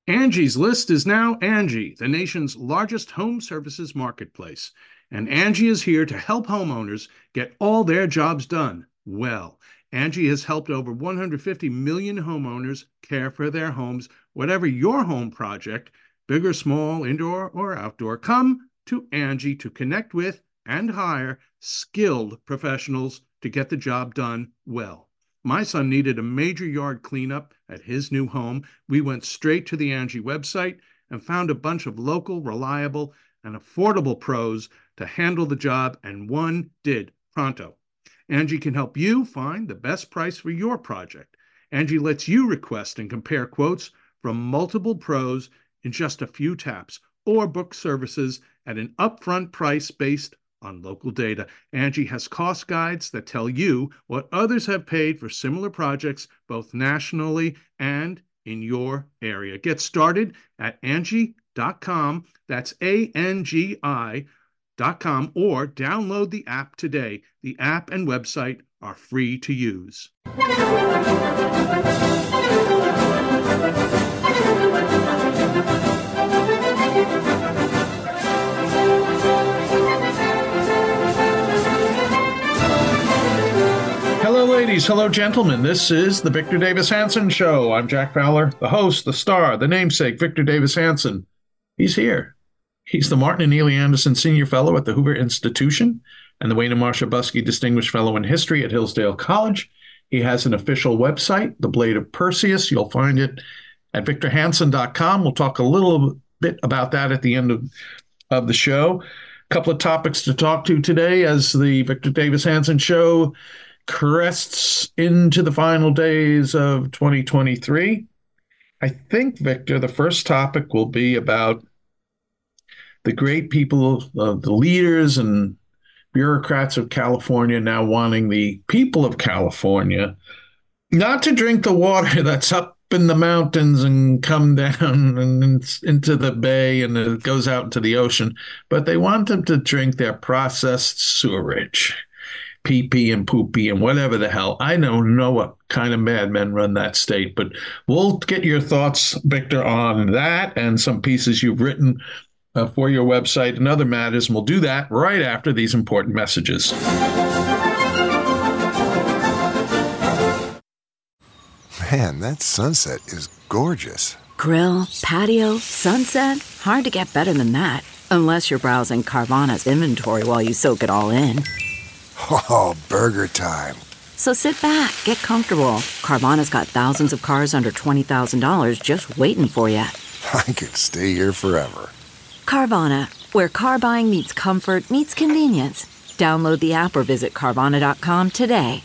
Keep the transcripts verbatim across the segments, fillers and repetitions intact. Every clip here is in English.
Angie's List is now Angie, the nation's largest home services marketplace. And Angie is here to help homeowners get all their jobs done well. Angie has helped over one hundred fifty million homeowners care for their homes. Whatever your home project, big or small, indoor or outdoor, come to Angie to connect with and hire skilled professionals to get the job done well. My son needed a major yard cleanup at his new home. We went straight to the Angie website and found a bunch of local, reliable, and affordable pros to handle the job, and one did pronto. Angie can help you find the best price for your project. Angie lets you request and compare quotes from multiple pros in just a few taps, or book services at an upfront price based on local data. Angie has cost guides that tell you what others have paid for similar projects, both nationally and in your area. Get started at Angie dot com. That's A N G I dot com, or download the app today. The app and website are free to use. Hello, ladies. Hello, gentlemen. This is the Victor Davis Hanson Show. I'm Jack Fowler, the host, the star, the namesake, Victor Davis Hanson. He's here. He's the Martin and Neely Anderson Senior Fellow at the Hoover Institution and the Wayne and Marcia Buskey Distinguished Fellow in History at Hillsdale College. He has an official website, The Blade of Perseus. You'll find it at victor hanson dot com. We'll talk a little bit about that at the end of, of the show. A couple of topics to talk to today as the Victor Davis Hanson Show crests into the final days of twenty twenty-three. I think, Victor, the first topic will be about the great people, uh, the leaders and bureaucrats of California now wanting the people of California not to drink the water that's up in the mountains and come down and into the bay and it goes out into the ocean, but they want them to drink their processed sewerage. Pee-pee and poopy and whatever the hell. I don't know what kind of madmen run that state, but we'll get your thoughts, Victor, on that and some pieces you've written uh, for your website and other matters. And we'll do that right after these important messages. Man, that sunset is gorgeous. Grill, patio, sunset. Hard to get better than that. Unless you're browsing Carvana's inventory while you soak it all in. Oh, burger time. So sit back, get comfortable. Carvana's got thousands of cars under twenty thousand dollars just waiting for you. I could stay here forever. Carvana, where car buying meets comfort, meets convenience. Download the app or visit Carvana dot com today.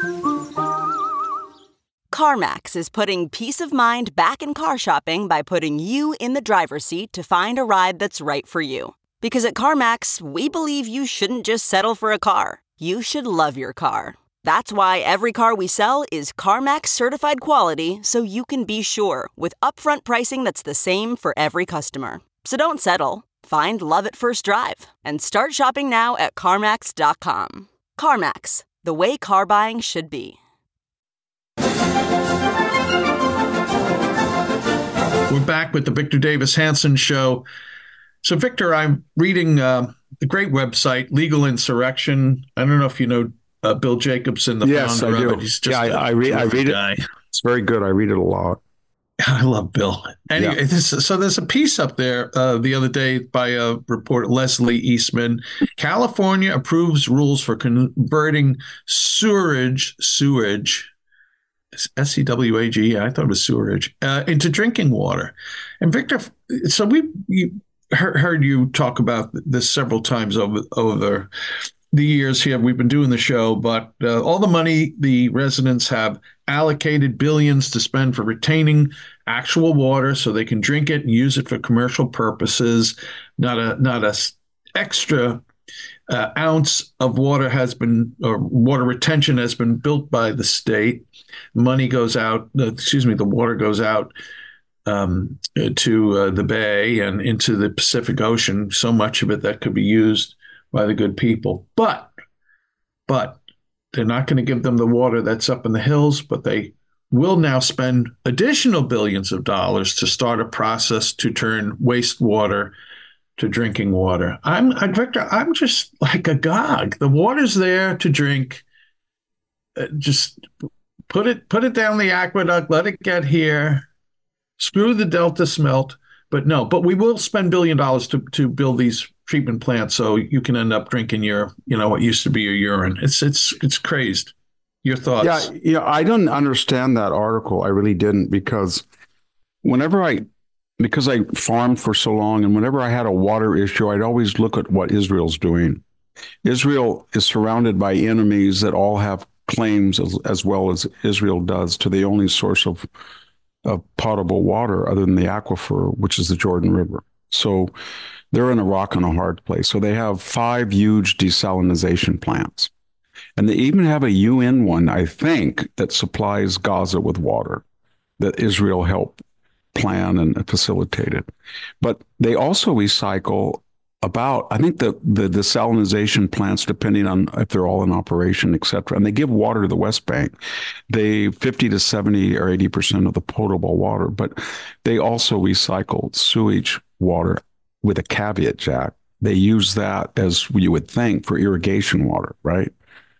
CarMax is putting peace of mind back in car shopping by putting you in the driver's seat to find a ride that's right for you. Because at CarMax, we believe you shouldn't just settle for a car. You should love your car. That's why every car we sell is CarMax certified quality, so you can be sure with upfront pricing that's the same for every customer. So don't settle. Find love at first drive and start shopping now at CarMax dot com. CarMax, the way car buying should be. We're back with the Victor Davis Hanson Show. So, Victor, I'm reading uh, a great website, Legal Insurrection. I don't know if you know uh, Bill Jacobson, the yes, founder I do. of it. He's just yeah, I, I read. I read guy. it. It's very good. I read it a lot. I love Bill. Anyway, Yeah. this, so there's a piece up there uh, the other day by a reporter, Leslie Eastman. California approves rules for converting sewerage, sewage, S C W A G, I thought it was sewerage, uh, into drinking water. And Victor, so we you heard, heard you talk about this several times over over the years here. We've been doing the show, but uh, all the money the residents have allocated, billions to spend for retaining actual water so they can drink it and use it for commercial purposes. Not a not a s- extra uh, ounce of water has been, or water retention has been built by the state. Money goes out, uh, excuse me, the water goes out um, to uh, the bay and into the Pacific Ocean. So much of it that could be used by the good people. But, but they're not going to give them the water that's up in the hills, but they we'll now spend additional billions of dollars to start a process to turn wastewater to drinking water. I'm I, Victor, I'm just like agog. The water's there to drink. Uh, just put it put it down the aqueduct, let it get here. Screw the Delta smelt. But no, but we will spend billion dollars to to build these treatment plants so you can end up drinking your, you know, what used to be your urine. It's it's it's crazed. Your thoughts? Yeah, yeah, I didn't understand that article. I really didn't, because whenever I, because I farmed for so long, and whenever I had a water issue, I'd always look at what Israel's doing. Israel is surrounded by enemies that all have claims, as, as well as Israel does, to the only source of of potable water other than the aquifer, which is the Jordan River. So they're in a rock and a hard place. So they have five huge desalination plants. And they even have a U N one, I think, that supplies Gaza with water that Israel helped plan and facilitate it. But they also recycle about, I think the, the desalination plants, depending on if they're all in operation, et cetera, and they give water to the West Bank. They fifty to seventy or eighty percent of the potable water, but they also recycle sewage water with a caveat, Jack. They use that, as you would think, for irrigation water, right?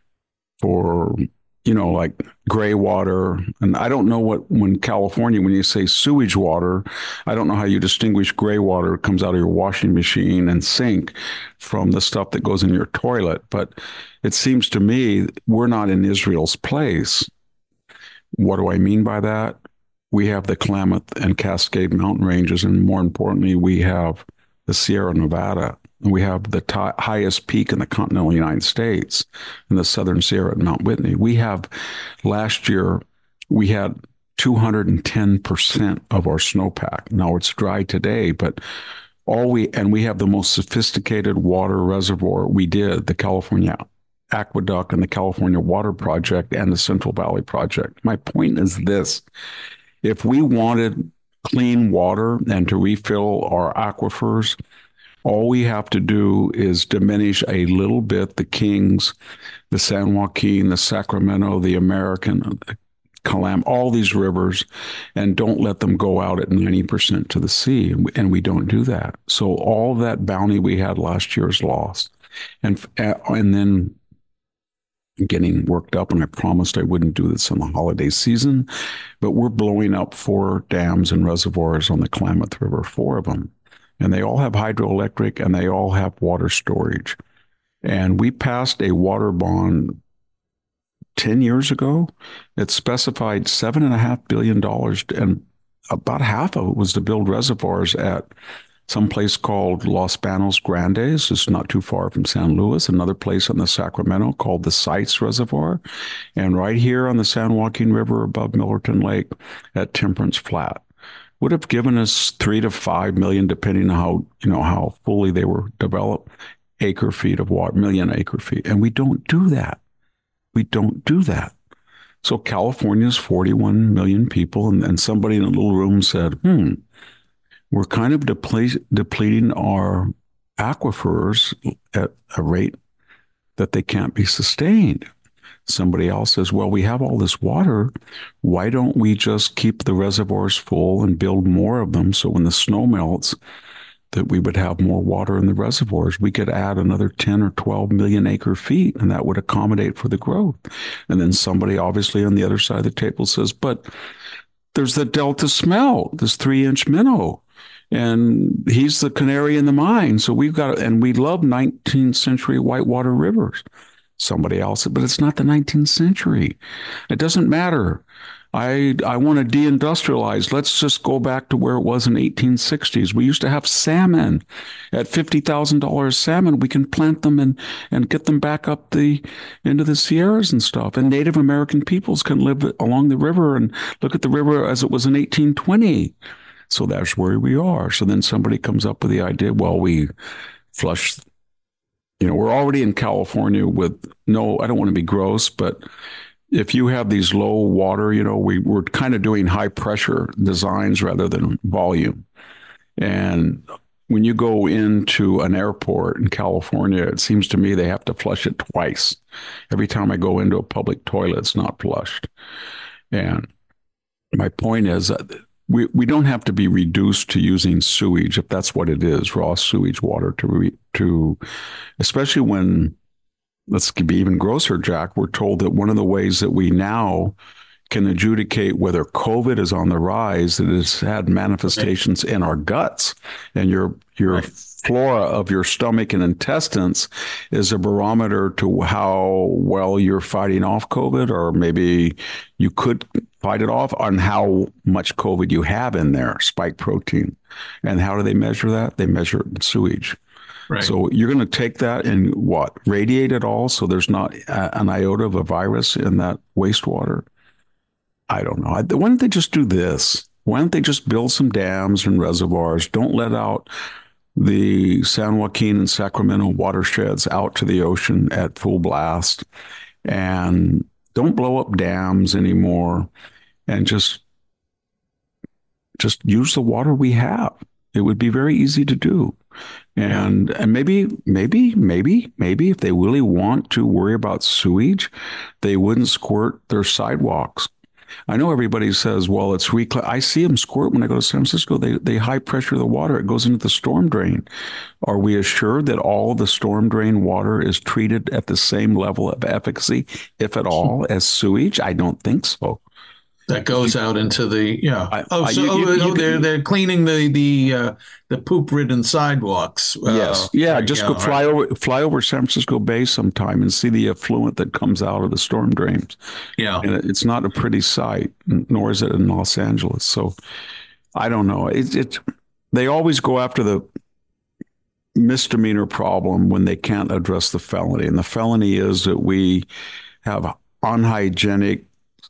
For, you know, like gray water. And I don't know what, when California, when you say sewage water, I don't know how you distinguish gray water that comes out of your washing machine and sink from the stuff that goes in your toilet. But it seems to me we're not in Israel's place. What do I mean by that? We have the Klamath and Cascade mountain ranges, and more importantly, we have the Sierra Nevada. And we have the t- highest peak in the continental United States in the Southern Sierra at Mount Whitney. We have, last year, we had two hundred ten percent of our snowpack. Now it's dry today, but all we, and we have the most sophisticated water reservoir we did, the California Aqueduct and the California Water Project and the Central Valley Project. My point is this: if we wanted clean water and to refill our aquifers, all we have to do is diminish a little bit the Kings, the San Joaquin, the Sacramento, the American, the Calam, all these rivers, and don't let them go out at ninety percent to the sea. And we, and we don't do that. So all that bounty we had last year is lost. And, and then getting worked up, and I promised I wouldn't do this in the holiday season, but we're blowing up four dams and reservoirs on the Klamath River, four of them. And they all have hydroelectric, and they all have water storage. And we passed a water bond ten years ago. It specified seven and a half billion dollars, and about half of it was to build reservoirs at some place called Los Banos Grandes. It's not too far from San Luis. Another place in the Sacramento called the Sites Reservoir, and right here on the San Joaquin River above Millerton Lake at Temperance Flat. Would have given us three to five million, depending on how, you know, how fully they were developed, acre feet of water, million acre feet. And we don't do that. We don't do that. So California's forty-one million people, and, and somebody in a little room said, hmm, we're kind of deple- depleting our aquifers at a rate that they can't be sustained. Somebody else says, well, we have all this water. Why don't we just keep the reservoirs full and build more of them, so when the snow melts, that we would have more water in the reservoirs? We could add another ten or twelve million acre feet, and that would accommodate for the growth. And then somebody obviously on the other side of the table says, but there's the Delta smelt, this three inch minnow, and he's the canary in the mine. So we've got, and we love nineteenth century whitewater rivers. Somebody else said, but it's not the nineteenth century. It doesn't matter. I I want to deindustrialize. Let's just go back to where it was in eighteen sixties. We used to have salmon at fifty thousand dollars salmon. We can plant them and, and get them back up the into the Sierras and stuff. And Native American peoples can live along the river and look at the river as it was in eighteen twenty. So that's where we are. So then somebody comes up with the idea, well, we flush. You know, we're already in California with no, I don't want to be gross, but if you have these low water, you know, we, we're kind of doing high pressure designs rather than volume. And when you go into an airport in California, it seems to me they have to flush it twice. Every time I go into a public toilet, it's not flushed. And my point is that we, we don't have to be reduced to using sewage, if that's what it is, raw sewage water to, re, to especially when, let's be even grosser, Jack, we're told that one of the ways that we now can adjudicate whether COVID is on the rise, that it's had manifestations in our guts, and your your right. flora of your stomach and intestines is a barometer to how well you're fighting off COVID, or maybe you could fight it off, on how much COVID you have in there, spike protein. And how do they measure that? They measure it in sewage. Right. So you're going to take that and what? Radiate it all so there's not a, an iota of a virus in that wastewater? I don't know. Why don't they just do this? Why don't they just build some dams and reservoirs? Don't let out the San Joaquin and Sacramento watersheds out to the ocean at full blast. And don't blow up dams anymore. And just, just use the water we have. It would be very easy to do. And yeah. and maybe, maybe, maybe, maybe if they really want to worry about sewage, they wouldn't squirt their sidewalks. I know everybody says, well, it's reclaim. I see them squirt when I go to San Francisco. They they high pressure the water. It goes into the storm drain. Are we assured that all the storm drain water is treated at the same level of efficacy, if at all, as sewage? I don't think so. That goes out into the yeah. I, oh, so you, you, oh, you, they're they're cleaning the the uh, the poop-ridden sidewalks. Uh, yes, yeah. Just go, go fly right. over fly over San Francisco Bay sometime and see the effluent that comes out of the storm drains. Yeah, and it, it's not a pretty sight, nor is it in Los Angeles. So I don't know. It, it they always go after the misdemeanor problem when they can't address the felony, and the felony is that we have unhygienic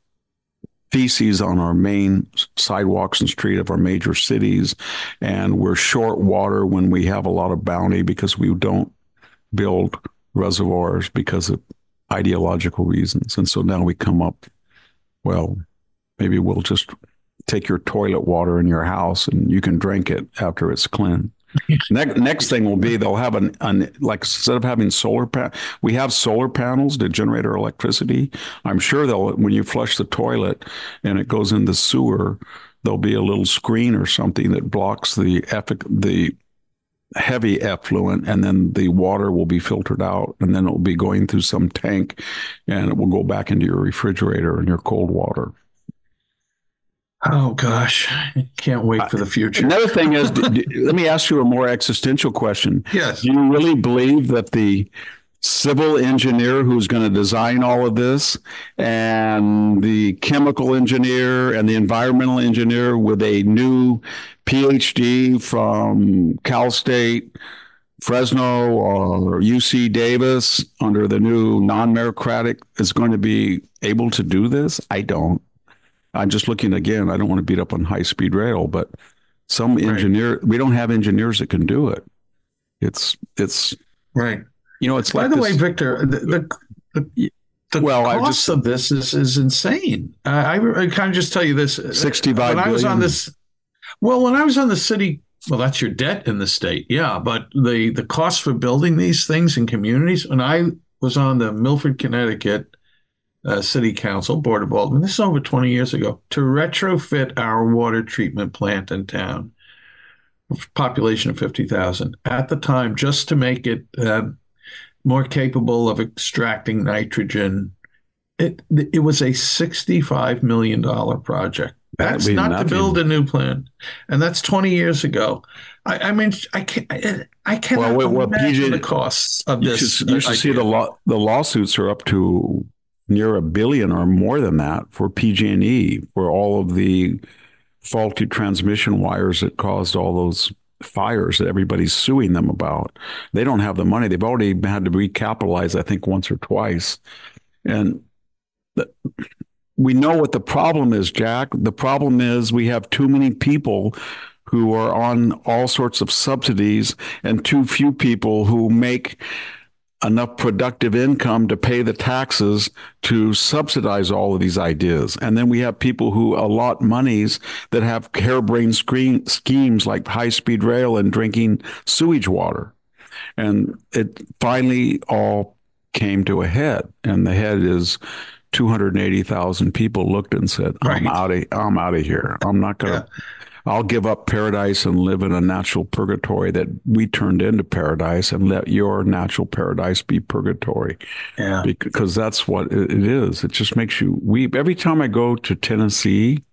feces on our main sidewalks and street of our major cities, and we're short water when we have a lot of bounty because we don't build reservoirs because of ideological reasons. And so now we come up, well, maybe we'll just take your toilet water in your house and you can drink it after it's clean. next, next thing will be they'll have an, an like instead of having solar pa- we have solar panels to generate our electricity. I'm sure they'll when you flush the toilet and it goes in the sewer, there'll be a little screen or something that blocks the effic- the heavy effluent, and then the water will be filtered out, and then it will be going through some tank, and it will go back into your refrigerator and your cold water. Oh, gosh. Can't wait for the future. Another thing is, do, do, let me ask you a more existential question. Yes. Do you really believe that the civil engineer who's going to design all of this, and the chemical engineer and the environmental engineer with a new P H D from Cal State, Fresno, or U C Davis under the new non-meritocratic is going to be able to do this? I don't. I'm just looking again. I don't want to beat up on high-speed rail, but some right. engineer, we don't have engineers that can do it. It's it's right. You know, it's by like the this, way, Victor. The the, the, the well, cost I just, of this is is insane. Uh, I, I kind of just tell you this. sixty-five when I was billion. on this. Well, when I was on the city, well, that's your debt in the state, yeah. But the the cost for building these things in communities. When I was on the Milford, Connecticut. Uh, City Council Board of Aldermen, this is over twenty years ago, to retrofit our water treatment plant in town, population of fifty thousand at the time, just to make it uh, more capable of extracting nitrogen. It it was a sixty-five million dollars project. That's not nothing. To build a new plant, and that's twenty years ago. I, I mean, I can't. I, I cannot well, well, imagine P J, the costs of you this. Should, you should see the law. The lawsuits are up to near a billion or more than that for P G and E, for all of the faulty transmission wires that caused all those fires that everybody's suing them about. They don't have the money. They've already had to recapitalize, I think, once or twice. And the, we know what the problem is, Jack. The problem is we have too many people who are on all sorts of subsidies and too few people who make enough productive income to pay the taxes to subsidize all of these ideas. And then we have people who allot monies that have harebrained screen schemes like high-speed rail and drinking sewage water. And it finally all came to a head. And the head is two hundred eighty thousand people looked and said, I'm Right. out of, I'm out of here. I'm not going to, Yeah. I'll give up paradise and live in a natural purgatory that we turned into paradise, and let your natural paradise be purgatory. Yeah. Because that's what it is. It just makes you weep. Every time I go to Tennessee,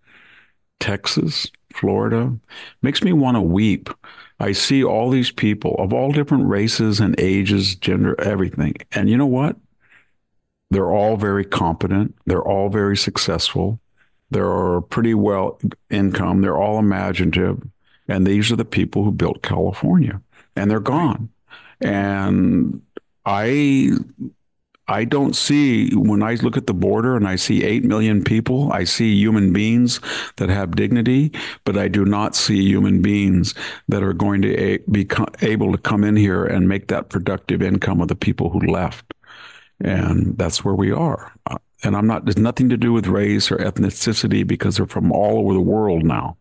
Texas, Florida, makes me want to weep. I see all these people of all different races and ages, gender, everything. And you know what? They're all very competent. They're all very successful. They're pretty well income. They're all imaginative. And these are the people who built California. And they're gone. And I I don't see, when I look at the border and I see eight million people, I see human beings that have dignity, but I do not see human beings that are going to a, be able to come in here and make that productive income of the people who left. And that's where we are. And I'm not, there's nothing to do with race or ethnicity, because they're from all over the world now.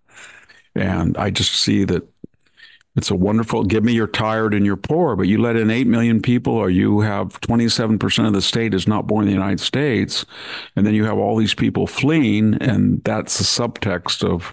And I just see that it's a wonderful, give me you're tired and you're poor, but you let in eight million people, or you have twenty-seven percent of the state is not born in the United States. And then you have all these people fleeing. And that's the subtext of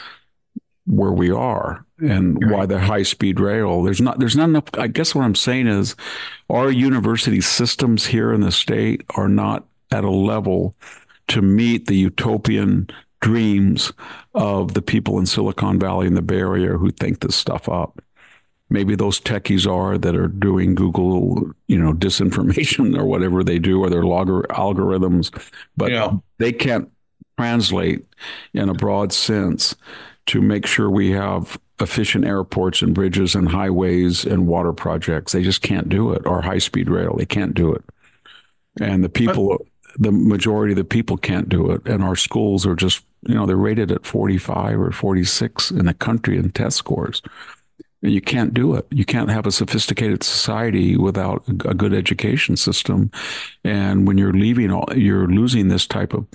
where we are and why the high speed rail. There's not, there's not enough. I guess what I'm saying is our university systems here in the state are not at a level to meet the utopian dreams of the people in Silicon Valley and the Bay Area who think this stuff up. Maybe those techies are that are doing Google, you know, disinformation or whatever they do, or their logger algorithms, but Yeah. they can't translate in a broad sense to make sure we have efficient airports and bridges and highways and water projects. They just can't do it. Or high-speed rail. They can't do it. And the people... But- the majority of the people can't do it. And our schools are just, you know, they're rated at forty-five or forty-six in the country in test scores. And you can't do it. You can't have a sophisticated society without a good education system. And when you're leaving, you're losing this type of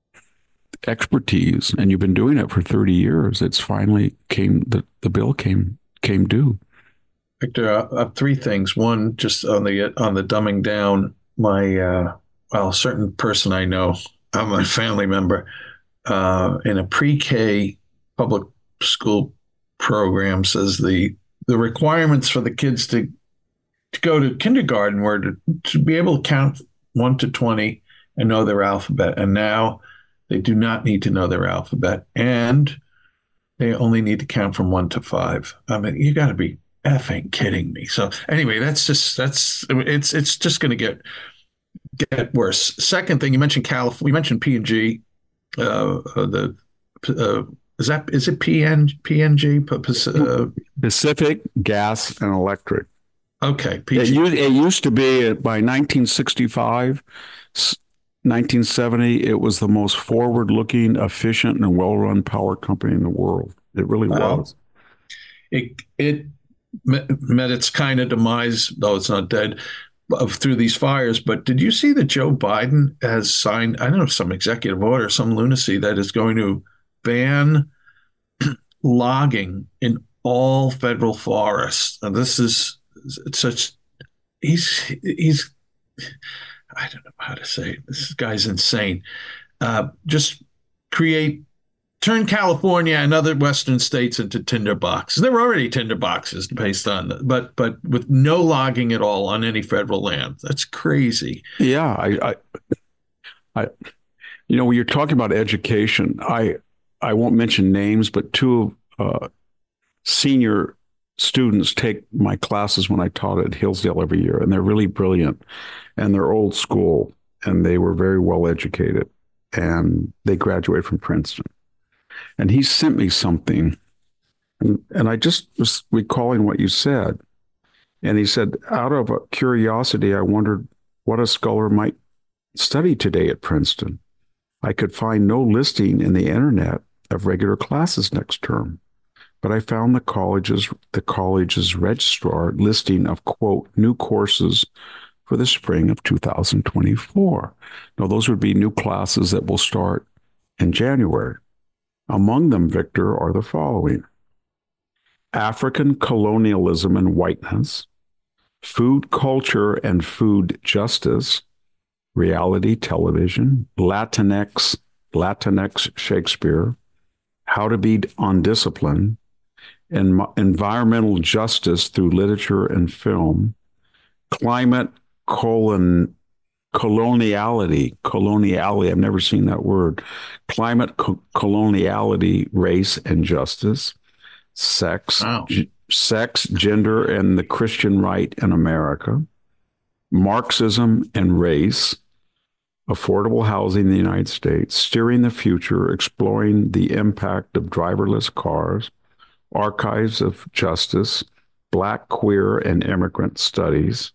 expertise, and you've been doing it for thirty years. It's finally came, the, the bill came, came due. Victor, uh, uh, three things. One, just on the, on the dumbing down, my, uh, well, a certain person I know, I'm a family member, uh, in a pre-K public school program, says the the requirements for the kids to to go to kindergarten were to, to be able to count one to twenty and know their alphabet. And now they do not need to know their alphabet, and they only need to count from one to five. I mean, you got to be effing kidding me. So anyway, that's just that's it's it's just going to get. get worse. Second thing, you mentioned California. We mentioned P and G. Uh, uh, the uh, is that is it P N P N G? Uh, Pacific Gas and Electric. Okay, P G. It, used, it used to be by nineteen sixty-five, nineteen seventy. It was the most forward-looking, efficient, and well-run power company in the world. It really wow. was. It it met its kind of demise, though it's not dead. Of through these fires, but did you see that Joe Biden has signed, I don't know, some executive order, some lunacy that is going to ban logging in all federal forests? And this is such, he's, he's, I don't know how to say it. This guy's insane. Uh, just create, turn California and other Western states into tinder boxes. There were already tinder boxes based on that, but but with no logging at all on any federal land. That's crazy. Yeah, I, I, I you know, when you're talking about education, I, I won't mention names, but two uh, senior students take my classes when I taught at Hillsdale every year, and they're really brilliant, and they're old school, and they were very well educated, and they graduated from Princeton. And he sent me something, and, and I just was recalling what you said. And he said, out of a curiosity, I wondered what a scholar might study today at Princeton. I could find no listing in the internet of regular classes next term, but I found the college's the college's registrar listing of, quote, new courses for the spring of two thousand twenty-four. Now, those would be new classes that will start in January. Among them, Victor, are the following: African colonialism and whiteness, food culture and food justice, reality television, Latinx, Latinx Shakespeare, how to be on discipline, and environmental justice through literature and film, climate colon, coloniality, coloniality, I've never seen that word, climate co- coloniality, race and justice, sex, Wow. g- sex, gender, and the Christian right in America, Marxism and race, affordable housing in the United States, steering the future, exploring the impact of driverless cars, archives of justice, Black, queer, and immigrant studies,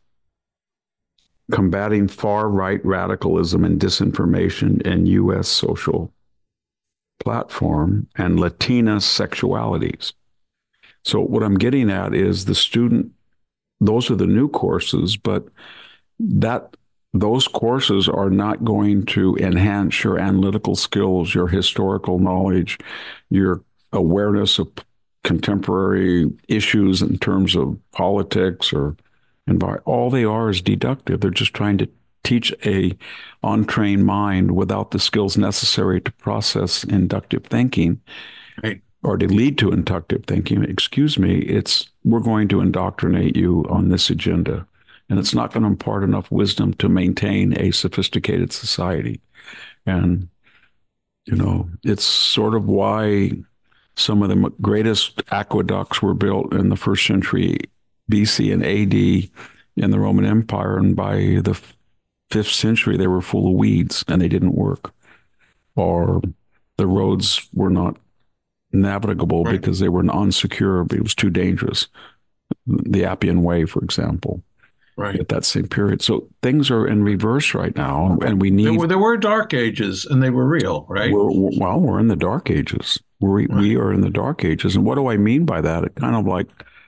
combating far-right radicalism and disinformation in U S social platform, and Latina sexualities. So what I'm getting at is the student, those are the new courses, but that those courses are not going to enhance your analytical skills, your historical knowledge, your awareness of contemporary issues in terms of politics or environment. All they are is deductive. They're just trying to teach a untrained mind without the skills necessary to process inductive thinking. Right. Or to lead to inductive thinking. Excuse me, it's we're going to indoctrinate you on this agenda. And it's not going to impart enough wisdom to maintain a sophisticated society. And, you know, it's sort of why some of the greatest aqueducts were built in the first century B C and A D in the Roman Empire. And by the fifth century, they were full of weeds and they didn't work. Or the roads were not navigable right. because they were unsecure. It was too dangerous. The Appian Way, for example. Right. At that same period. So things are in reverse right now, and we need... There were, there were dark ages, and they were real, right? We're, we're, well, we're in the dark ages. We're, right. We are in the dark ages. And what do I mean by that? It kind of like,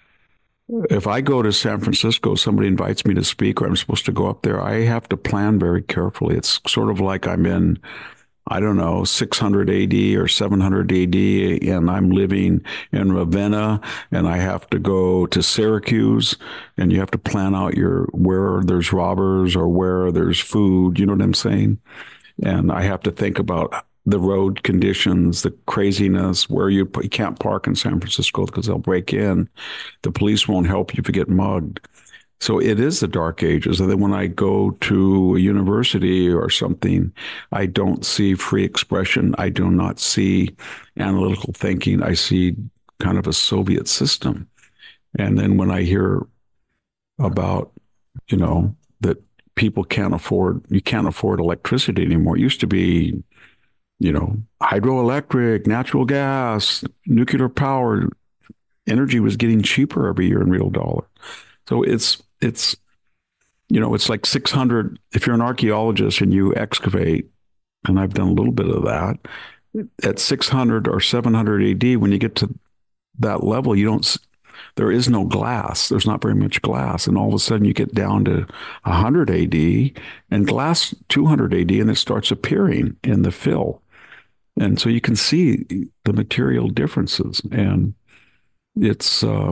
if I go to San Francisco, somebody invites me to speak, or I'm supposed to go up there, I have to plan very carefully. It's sort of like I'm in... I don't know, six hundred A D or seven hundred A D, and I'm living in Ravenna, and I have to go to Syracuse, and you have to plan out your where there's robbers or where there's food. You know what I'm saying? And I have to think about the road conditions, the craziness, where you, you can't park in San Francisco because they'll break in. The police won't help you if you get mugged. So it is the dark ages. And then when I go to a university or something, I don't see free expression. I do not see analytical thinking. I see kind of a Soviet system. And then when I hear about, you know, that people can't afford, you can't afford electricity anymore. It used to be, you know, hydroelectric, natural gas, nuclear power. Energy was getting cheaper every year in real dollar. So it's, it's, you know, it's like six hundred, if you're an archaeologist and you excavate, and I've done a little bit of that, at six hundred or seven hundred A D, when you get to that level, you don't, there is no glass. There's not very much glass. And all of a sudden you get down to one hundred A D and glass two hundred A D, and it starts appearing in the fill. And so you can see the material differences. And it's, uh,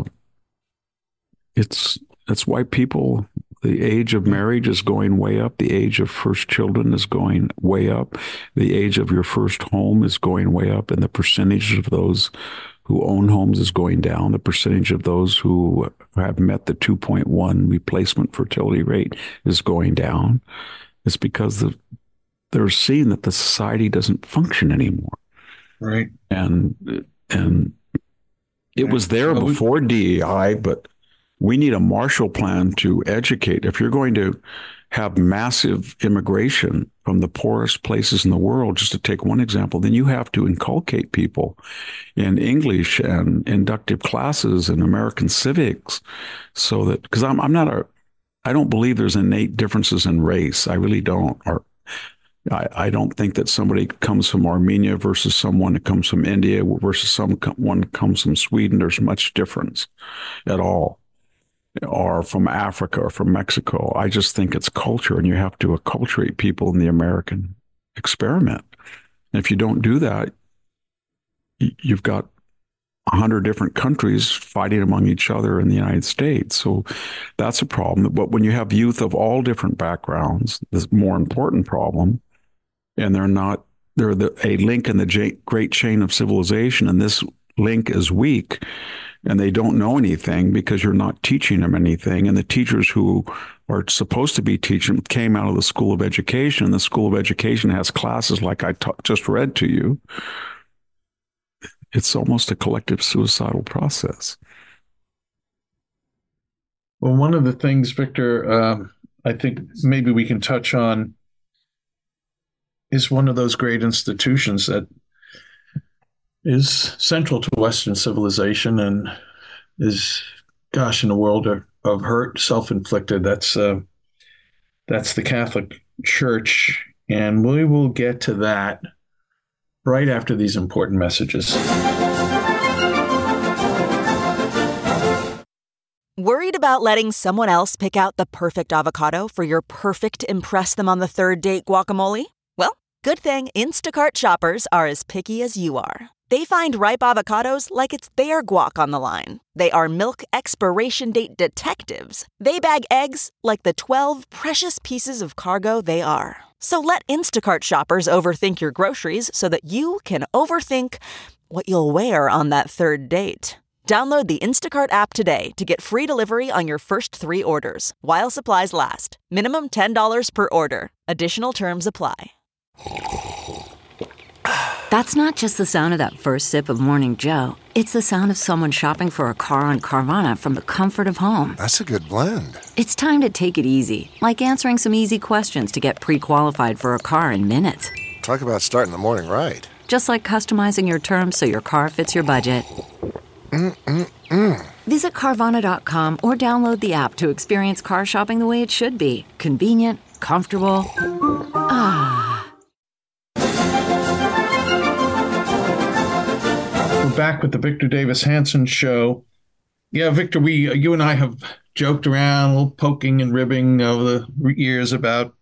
it's, That's why people, the age of marriage is going way up. The age of first children is going way up. The age of your first home is going way up. And the percentage of those who own homes is going down. The percentage of those who have met the two point one replacement fertility rate is going down. It's because the, they're seeing that the society doesn't function anymore. Right. And, and it was there before D E I, but we need a Marshall Plan to educate. If you're going to have massive immigration from the poorest places in the world, just to take one example, then you have to inculcate people in English and inductive classes and American civics, so that, because I'm I'm not a, I don't believe there's innate differences in race. I really don't. Or I, I don't think that somebody comes from Armenia versus someone that comes from India versus someone that comes from Sweden. There's much difference at all. Or from Africa or from Mexico. I just think it's culture, and you have to acculturate people in the American experiment. And if you don't do that, you've got a hundred different countries fighting among each other in the United States. So that's a problem. But when you have youth of all different backgrounds, this more important problem, and they're not, they're the, a link in the j- great chain of civilization, and this link is weak, and they don't know anything because you're not teaching them anything. And the teachers who are supposed to be teaching came out of the School of Education. The School of Education has classes like I t- just read to you. It's almost a collective suicidal process. Well, one of the things, Victor, um, I think maybe we can touch on is one of those great institutions that is central to Western civilization and is, gosh, in a world of, of hurt, self-inflicted. That's uh, that's the Catholic Church, and we will get to that right after these important messages. Worried about letting someone else pick out the perfect avocado for your perfect impress them on the third date guacamole? Well, good thing Instacart shoppers are as picky as you are. They find ripe avocados like it's their guac on the line. They are milk expiration date detectives. They bag eggs like the twelve precious pieces of cargo they are. So let Instacart shoppers overthink your groceries so that you can overthink what you'll wear on that third date. Download the Instacart app today to get free delivery on your first three orders, while supplies last. Minimum ten dollars per order. Additional terms apply. That's not just the sound of that first sip of Morning Joe. It's the sound of someone shopping for a car on Carvana from the comfort of home. That's a good blend. It's time to take it easy, like answering some easy questions to get pre-qualified for a car in minutes. Talk about starting the morning right. Just like customizing your terms so your car fits your budget. Mm-mm-mm. Visit Carvana dot com or download the app to experience car shopping the way it should be. Convenient, comfortable. Ah. We're back with the Victor Davis Hanson Show. Yeah, Victor, we, you and I have joked around, a little poking and ribbing over the years about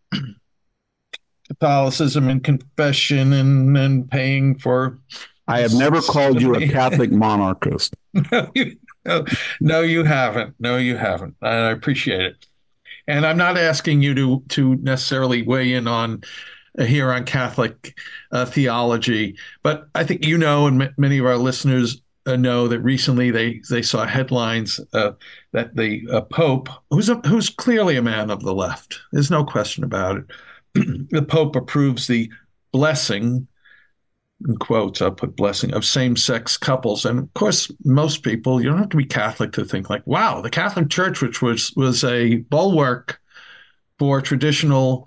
Catholicism and confession and, and paying for. I have never called you a Catholic monarchist. No, you, no, no, you haven't. No, you haven't. I appreciate it. And I'm not asking you to to necessarily weigh in on uh, here on Catholic uh, theology, but I think you know, and m- many of our listeners uh, know that recently they they saw headlines uh, that the uh, Pope, who's a, who's clearly a man of the left, there's no question about it, the Pope approves the blessing, in quotes, I'll put blessing, of same-sex couples. And of course, most people, you don't have to be Catholic to think like, wow, the Catholic Church, which was was a bulwark for traditional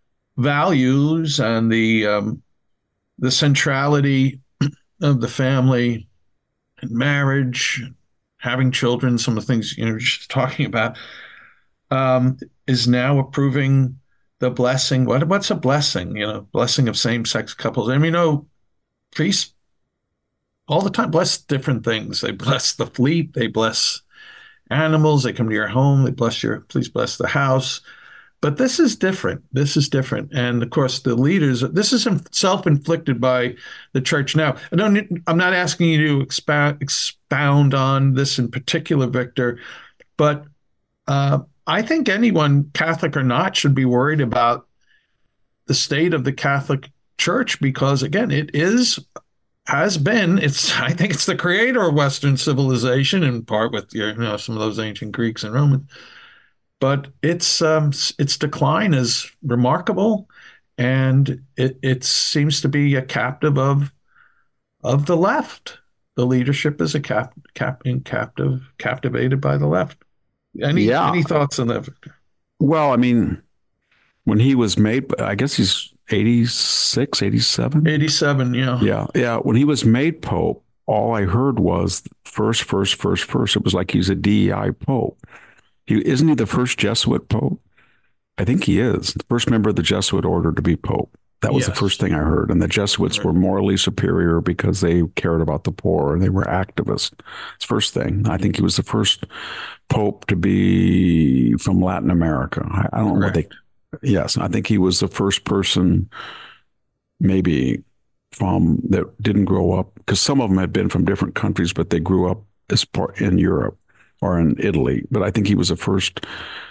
values and the um, the centrality of the family and marriage, having children, some of the things you know just talking about, um, is now approving the blessing. What what's a blessing? You know, blessing of same-sex couples. I mean, you know, priests all the time bless different things. They bless the fleet. They bless animals. They come to your home. They bless your, please bless the house. But this is different. This is different. And of course, the leaders, this is self-inflicted by the church now. I don't, I'm not asking you to expound, expound on this in particular, Victor, but uh, I think anyone, Catholic or not, should be worried about the state of the Catholic Church, because again, it is, has been, it's, I think it's the creator of Western civilization, in part with you know some of those ancient Greeks and Romans. But its um, its decline is remarkable, and it it seems to be a captive of of the left. The leadership is a cap, cap in captive captivated by the left. Any Yeah. any thoughts on that, Victor? Well, I mean, when he was made, I guess he's eighty-six, eighty-seven. eighty-seven, yeah. Yeah. Yeah. When he was made Pope, all I heard was first, first, first, first. It was like he's a D E I Pope. He, isn't he the first Jesuit Pope? I think he is. The first member of the Jesuit order to be Pope. That was Yes. the first thing I heard. And the Jesuits Right. were morally superior because they cared about the poor and they were activists. It's the first thing. I think he was the first Pope to be from Latin America. I, I don't know what they. Yes, I think he was the first person, maybe from that didn't grow up, because some of them had been from different countries, but they grew up as part in Europe or in Italy. But I think he was the first.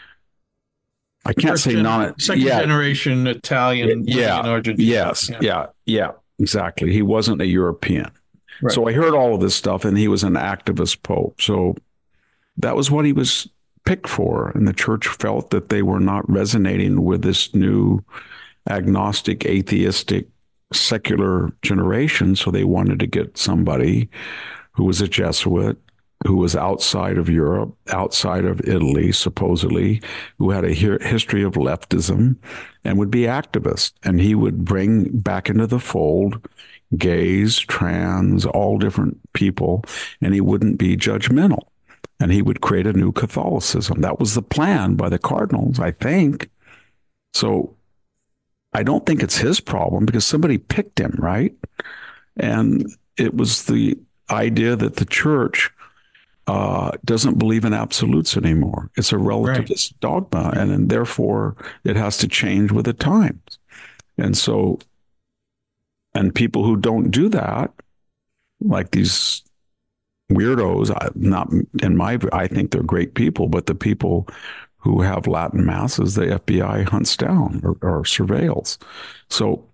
I can't First say gen- non. second yeah, generation Italian. yeah, in Argentina. yes, yeah. yeah, yeah, exactly. He wasn't a European. Right. So I heard all of this stuff, and he was an activist pope. So that was what he was picked for. And the church felt that they were not resonating with this new agnostic, atheistic, secular generation. So they wanted to get somebody who was a Jesuit, who was outside of Europe, outside of Italy, supposedly, who had a hi- history of leftism and would be activist. And he would bring back into the fold gays, trans, all different people, and he wouldn't be judgmental. And he would create a new Catholicism. That was the plan by the cardinals, I think. So I don't think it's his problem, because somebody picked him, right? And it was the idea that the church uh, doesn't believe in absolutes anymore. It's a relativist right. dogma, and, and therefore it has to change with the times. And so, and people who don't do that, like these weirdos, not in my, I think they're great people, but the people who have Latin masses, the F B I hunts down or, or surveils. So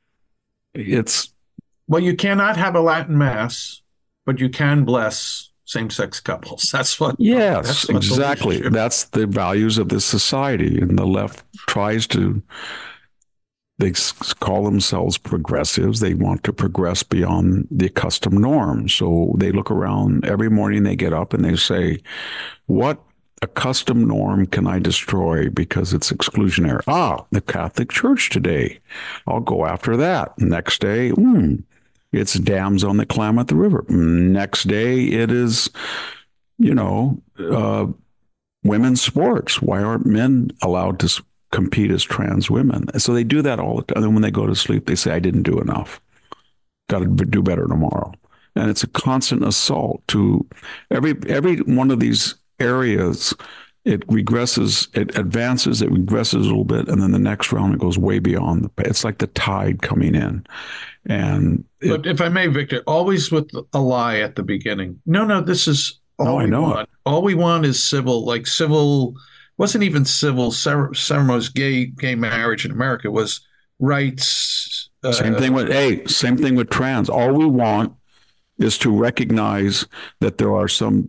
it's. Well, you cannot have a Latin mass, but you can bless same-sex couples. That's what. Yes, that's what exactly. The that's the values of this society. And the left tries to, they call themselves progressives. They want to progress beyond the accustomed norm. So they look around every morning, they get up and they say, what accustomed norm can I destroy because it's exclusionary? Ah, the Catholic Church today. I'll go after that. Next day, hmm, it's dams on the Klamath River. Next day, it is, you know, uh, women's sports. Why aren't men allowed to compete as trans women? So they do that all the time. And when they go to sleep, they say, I didn't do enough. Got to do better tomorrow. And it's a constant assault to every every one of these areas. It regresses, it advances, it regresses a little bit, and then the next round it goes way beyond the. It's like the tide coming in, and. It, but if I may, Victor, always with a lie at the beginning. No, no, this is all no, we I know want. It. All we want is civil, like civil. Wasn't even civil ceremonies. Gay gay marriage in America was rights. Uh, same thing with hey, same thing with trans. All we want is to recognize that there are some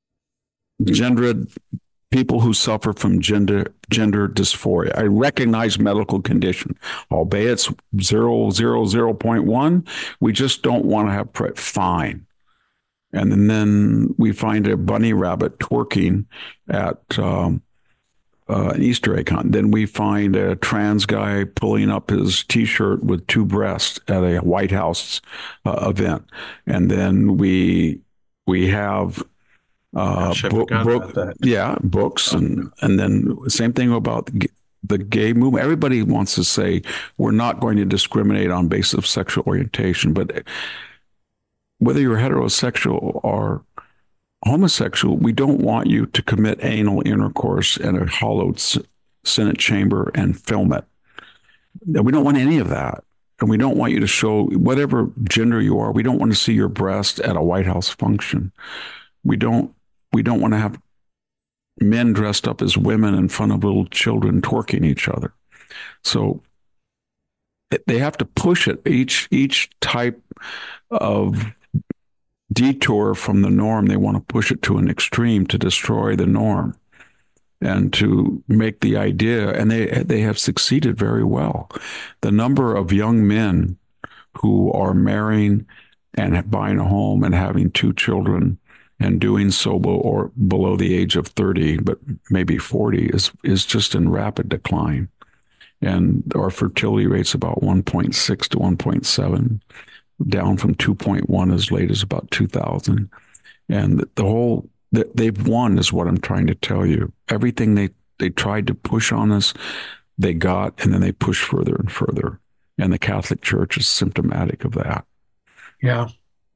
gendered people who suffer from gender gender dysphoria. I recognize medical condition, albeit it's zero zero zero point one. We just don't want to have pre- fine. And then we find a bunny rabbit twerking at um, uh, an Easter egg hunt. Then we find a trans guy pulling up his T-shirt with two breasts at a White House uh, event. And then we we have uh, book, book, yeah, books, oh, and and then same thing about the, the gay movement. Everybody wants to say we're not going to discriminate on basis of sexual orientation, but whether you're heterosexual or homosexual, we don't want you to commit anal intercourse in a hollowed Senate chamber and film it. We don't want any of that. And we don't want you to show whatever gender you are. We don't want to see your breast at a White House function. We don't, we don't want to have men dressed up as women in front of little children twerking each other. So they have to push it. Each, each type of detour from the norm, they want to push it to an extreme to destroy the norm and to make the idea, and they they have succeeded very well. The number of young men who are marrying and buying a home and having two children and doing so or below the age of thirty, but maybe forty, is is just in rapid decline. And our fertility rate's about one point six to one point seven. Down from two point one as late as about two thousand. And the whole, they've won is what I'm trying to tell you. Everything they, they tried to push on us, they got, and then they pushed further and further. And the Catholic Church is symptomatic of that. Yeah.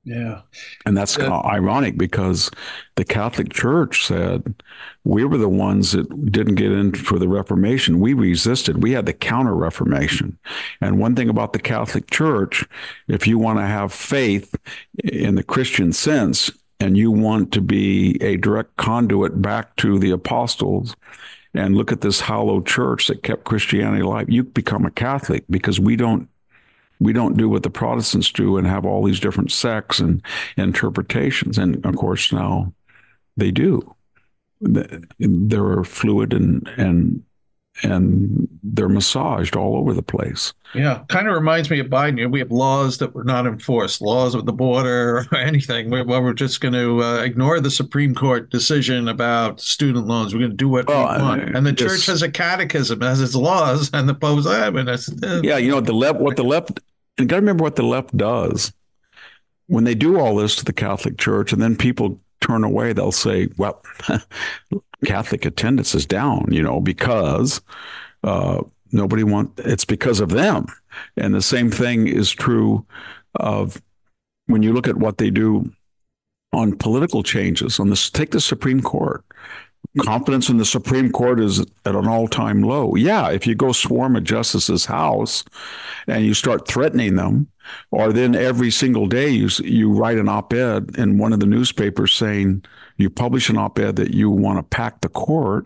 Yeah. And that's Uh, ironic because the Catholic Church said we were the ones that didn't get in for the Reformation. We resisted. We had the Counter Reformation. And one thing about the Catholic Church, if you want to have faith in the Christian sense and you want to be a direct conduit back to the apostles and look at this hallowed church that kept Christianity alive, you become a Catholic, because we don't We don't do what the Protestants do and have all these different sects and interpretations. And of course, now they do. They're fluid and and and they're massaged all over the place. Yeah, kind of reminds me of Biden. You know, we have laws that were not enforced, laws at the border or anything. We're, well, we're just going to uh, ignore the Supreme Court decision about student loans. We're going to do what Well, we want. And the this- church has a catechism, has its laws, and the Pope's, I mean, that's, uh, Yeah, you know, the left, what the left, and got to remember what the left does. When they do all this to the Catholic Church and then people turn away, they'll say, well, Catholic attendance is down, you know, because uh, nobody want, it's because of them. And the same thing is true of when you look at what they do on political changes. On this, take the Supreme Court. Confidence in the Supreme Court is at an all-time low. Yeah, if you go swarm a justice's house and you start threatening them, or then every single day you you write an op-ed in one of the newspapers saying you publish an op-ed that you want to pack the court,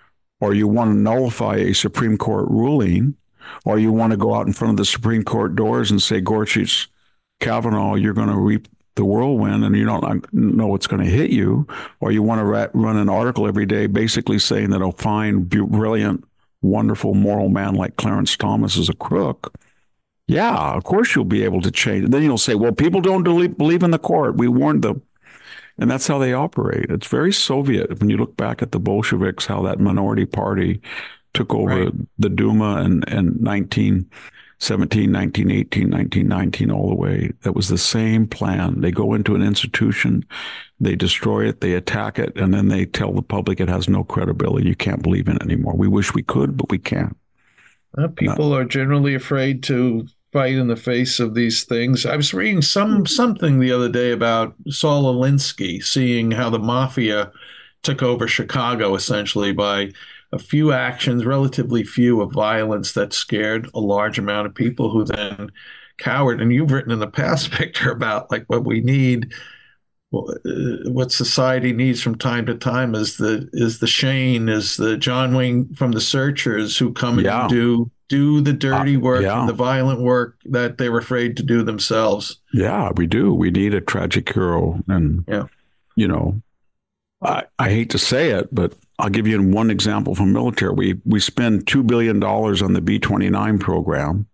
or you want to nullify a Supreme Court ruling, or you want to go out in front of the Supreme Court doors and say, Gorsuch, Kavanaugh, you're going to reap the whirlwind and you don't know what's going to hit you, or you want to ra- run an article every day basically saying that a fine, brilliant, wonderful, moral man like Clarence Thomas is a crook. Yeah, of course you'll be able to change. Then you'll say, well, people don't believe in the court. We warned them. And that's how they operate. It's very Soviet when you look back at the Bolsheviks, how that minority party took over right. the Duma in, in nineteen seventeen, nineteen eighteen, nineteen nineteen, all the way. That was the same plan. They go into an institution, they destroy it, they attack it, and then they tell the public it has no credibility. You can't believe in it anymore. We wish we could, but we can't. Uh, people Not. are generally afraid to fight in the face of these things. I was reading some something the other day about Saul Alinsky, seeing how the mafia took over Chicago essentially by a few actions, relatively few, of violence that scared a large amount of people who then cowered. And you've written in the past, Victor, about like what we need, what society needs from time to time is the is the Shane, is the John Wayne from the Searchers who come yeah. and do do the dirty work, uh, yeah. and the violent work that they were afraid to do themselves. Yeah, we do. We need a tragic hero. And, yeah. you know, I, I hate to say it, but I'll give you one example from military. We we spend two billion dollars on the B twenty-nine program.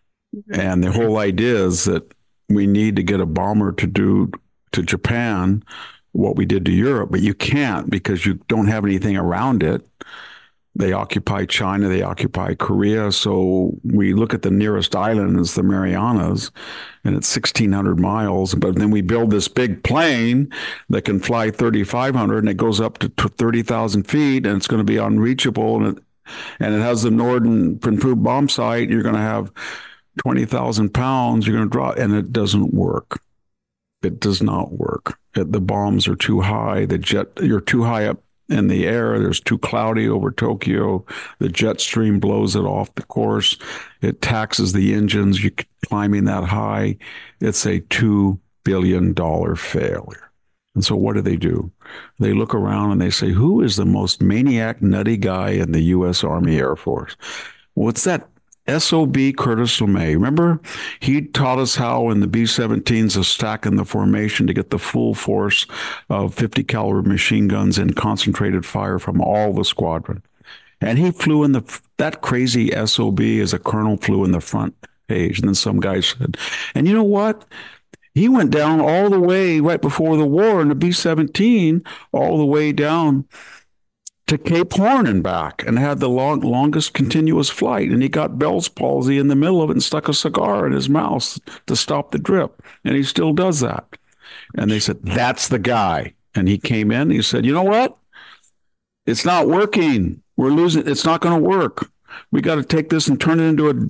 And the whole idea is that we need to get a bomber to do to Japan what we did to Europe, but you can't because you don't have anything around it. They occupy China, they occupy Korea. So we look at the nearest island as the Marianas, and it's sixteen hundred miles. But then we build this big plane that can fly thirty-five hundred, and it goes up to thirty thousand feet, and it's going to be unreachable. And it, and it has the Norden improved bomb sight. You're going to have twenty thousand pounds. You're going to drop, and it doesn't work. It does not work. It, the bombs are too high. The jet, you're too high up in the air. There's too cloudy over Tokyo. The jet stream blows it off the course. It taxes the engines. You're climbing that high. It's a two billion dollars failure. And so what do they do? They look around and they say, who is the most maniac, nutty guy in the U S Army Air Force? Well, it's that S O B Curtis LeMay. Remember, he taught us how in the B seventeens to stack in the formation to get the full force of fifty caliber machine guns and concentrated fire from all the squadron. And he flew in the, that crazy S O B as a colonel flew in the front page. And then some guy said, and you know what? He went down all the way right before the war in the B seventeen, all the way down to Cape Horn and back, and had the long, longest continuous flight. And he got Bell's palsy in the middle of it and stuck a cigar in his mouth to stop the drip. And he still does that. And they said, that's the guy. And he came in and he said, you know what? It's not working. We're losing. It's not going to work. We got to take this and turn it into a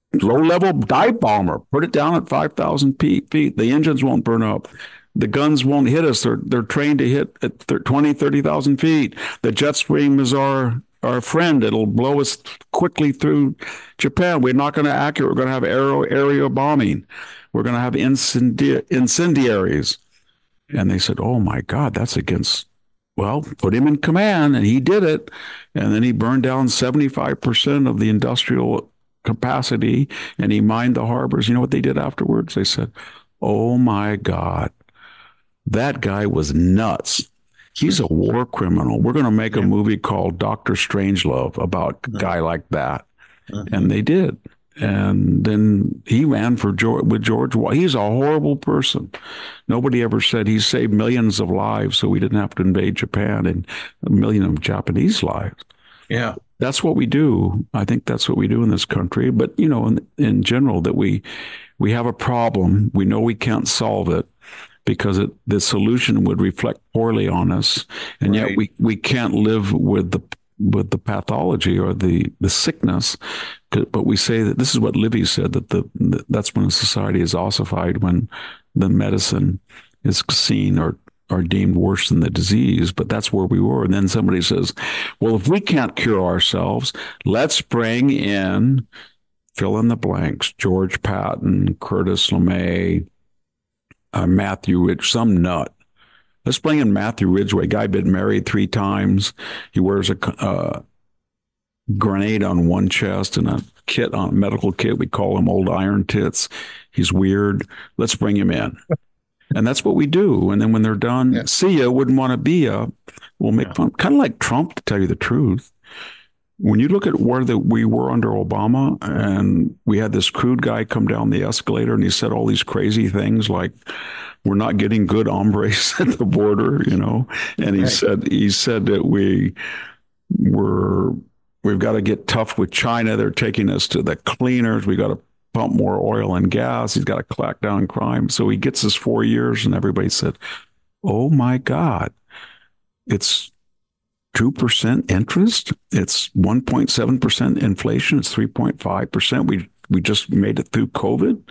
low-level dive bomber. Put it down at five thousand feet. The engines won't burn up. The guns won't hit us. They're they're trained to hit at twenty, thirty thousand feet. The jet stream is our our friend. It'll blow us quickly through Japan. We're not going to accurate. We're going to have aero, area bombing. We're going to have incendi- incendiaries. And they said, oh, my God, that's against, well, put him in command. And he did it. And then he burned down seventy-five percent of the industrial capacity, and he mined the harbors. You know what they did afterwards? They said, oh, my God, that guy was nuts. He's a war criminal. We're going to make a movie called Doctor Strangelove about a guy like that. Mm-hmm. And they did. And then he ran for George, with George. He's a horrible person. Nobody ever said he saved millions of lives so we didn't have to invade Japan and a million of Japanese lives. Yeah. That's what we do. I think that's what we do in this country. But, you know, in, in general, that we we have a problem. We know we can't solve it because it, the solution would reflect poorly on us. And right. yet we, we can't live with the with the pathology or the, the sickness. But we say that this is what Livy said, that the that's when a society is ossified, when the medicine is seen or are deemed worse than the disease. But that's where we were. And then somebody says, well, if we can't cure ourselves, let's bring in, fill in the blanks, George Patton, Curtis LeMay, uh, Matthew Rich, some nut. Let's bring in Matthew Ridgway, guy been married three times. He wears a uh, grenade on one chest and a kit on medical kit. We call him Old Iron Tits. He's weird. Let's bring him in. And that's what we do. And then when they're done, yeah. see ya, wouldn't want to be ya. We'll make yeah. fun. Kind of like Trump, to tell you the truth. When you look at where the, we were under Obama, and we had this crude guy come down the escalator and he said all these crazy things like, we're not getting good hombres at the border, you know. And he right. said he said that we were we've got to get tough with China. They're taking us to the cleaners. We got to pump more oil and gas. He's got to clack down crime. So he gets us four years, and everybody said, "Oh my God, it's two percent interest. It's one point seven percent inflation. It's three point five percent. We we just made it through COVID,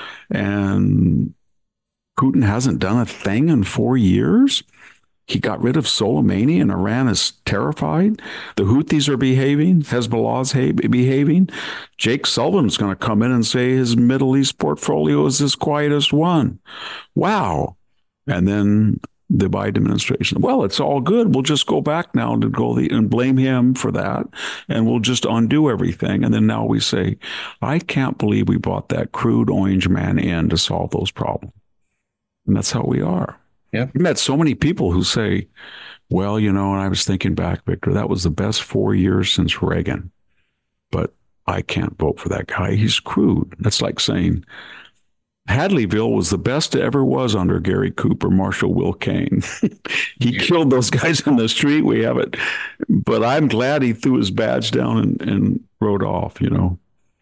and Putin hasn't done a thing in four years. He got rid of Soleimani, and Iran is terrified. The Houthis are behaving. Hezbollah's ha- behaving. Jake Sullivan's going to come in and say his Middle East portfolio is his quietest one. Wow. And then the Biden administration, well, it's all good. We'll just go back now to go the, and blame him for that, and we'll just undo everything. And then now we say, I can't believe we brought that crude orange man in to solve those problems. And that's how we are. Yeah. We met so many people who say, well, you know, and I was thinking back, Victor, that was the best four years since Reagan. But I can't vote for that guy. He's crude. That's like saying Hadleyville was the best it ever was under Gary Cooper, Marshall Will Kane. He yeah. killed those guys in the street. We have it. But I'm glad he threw his badge down and, and rode off, you know.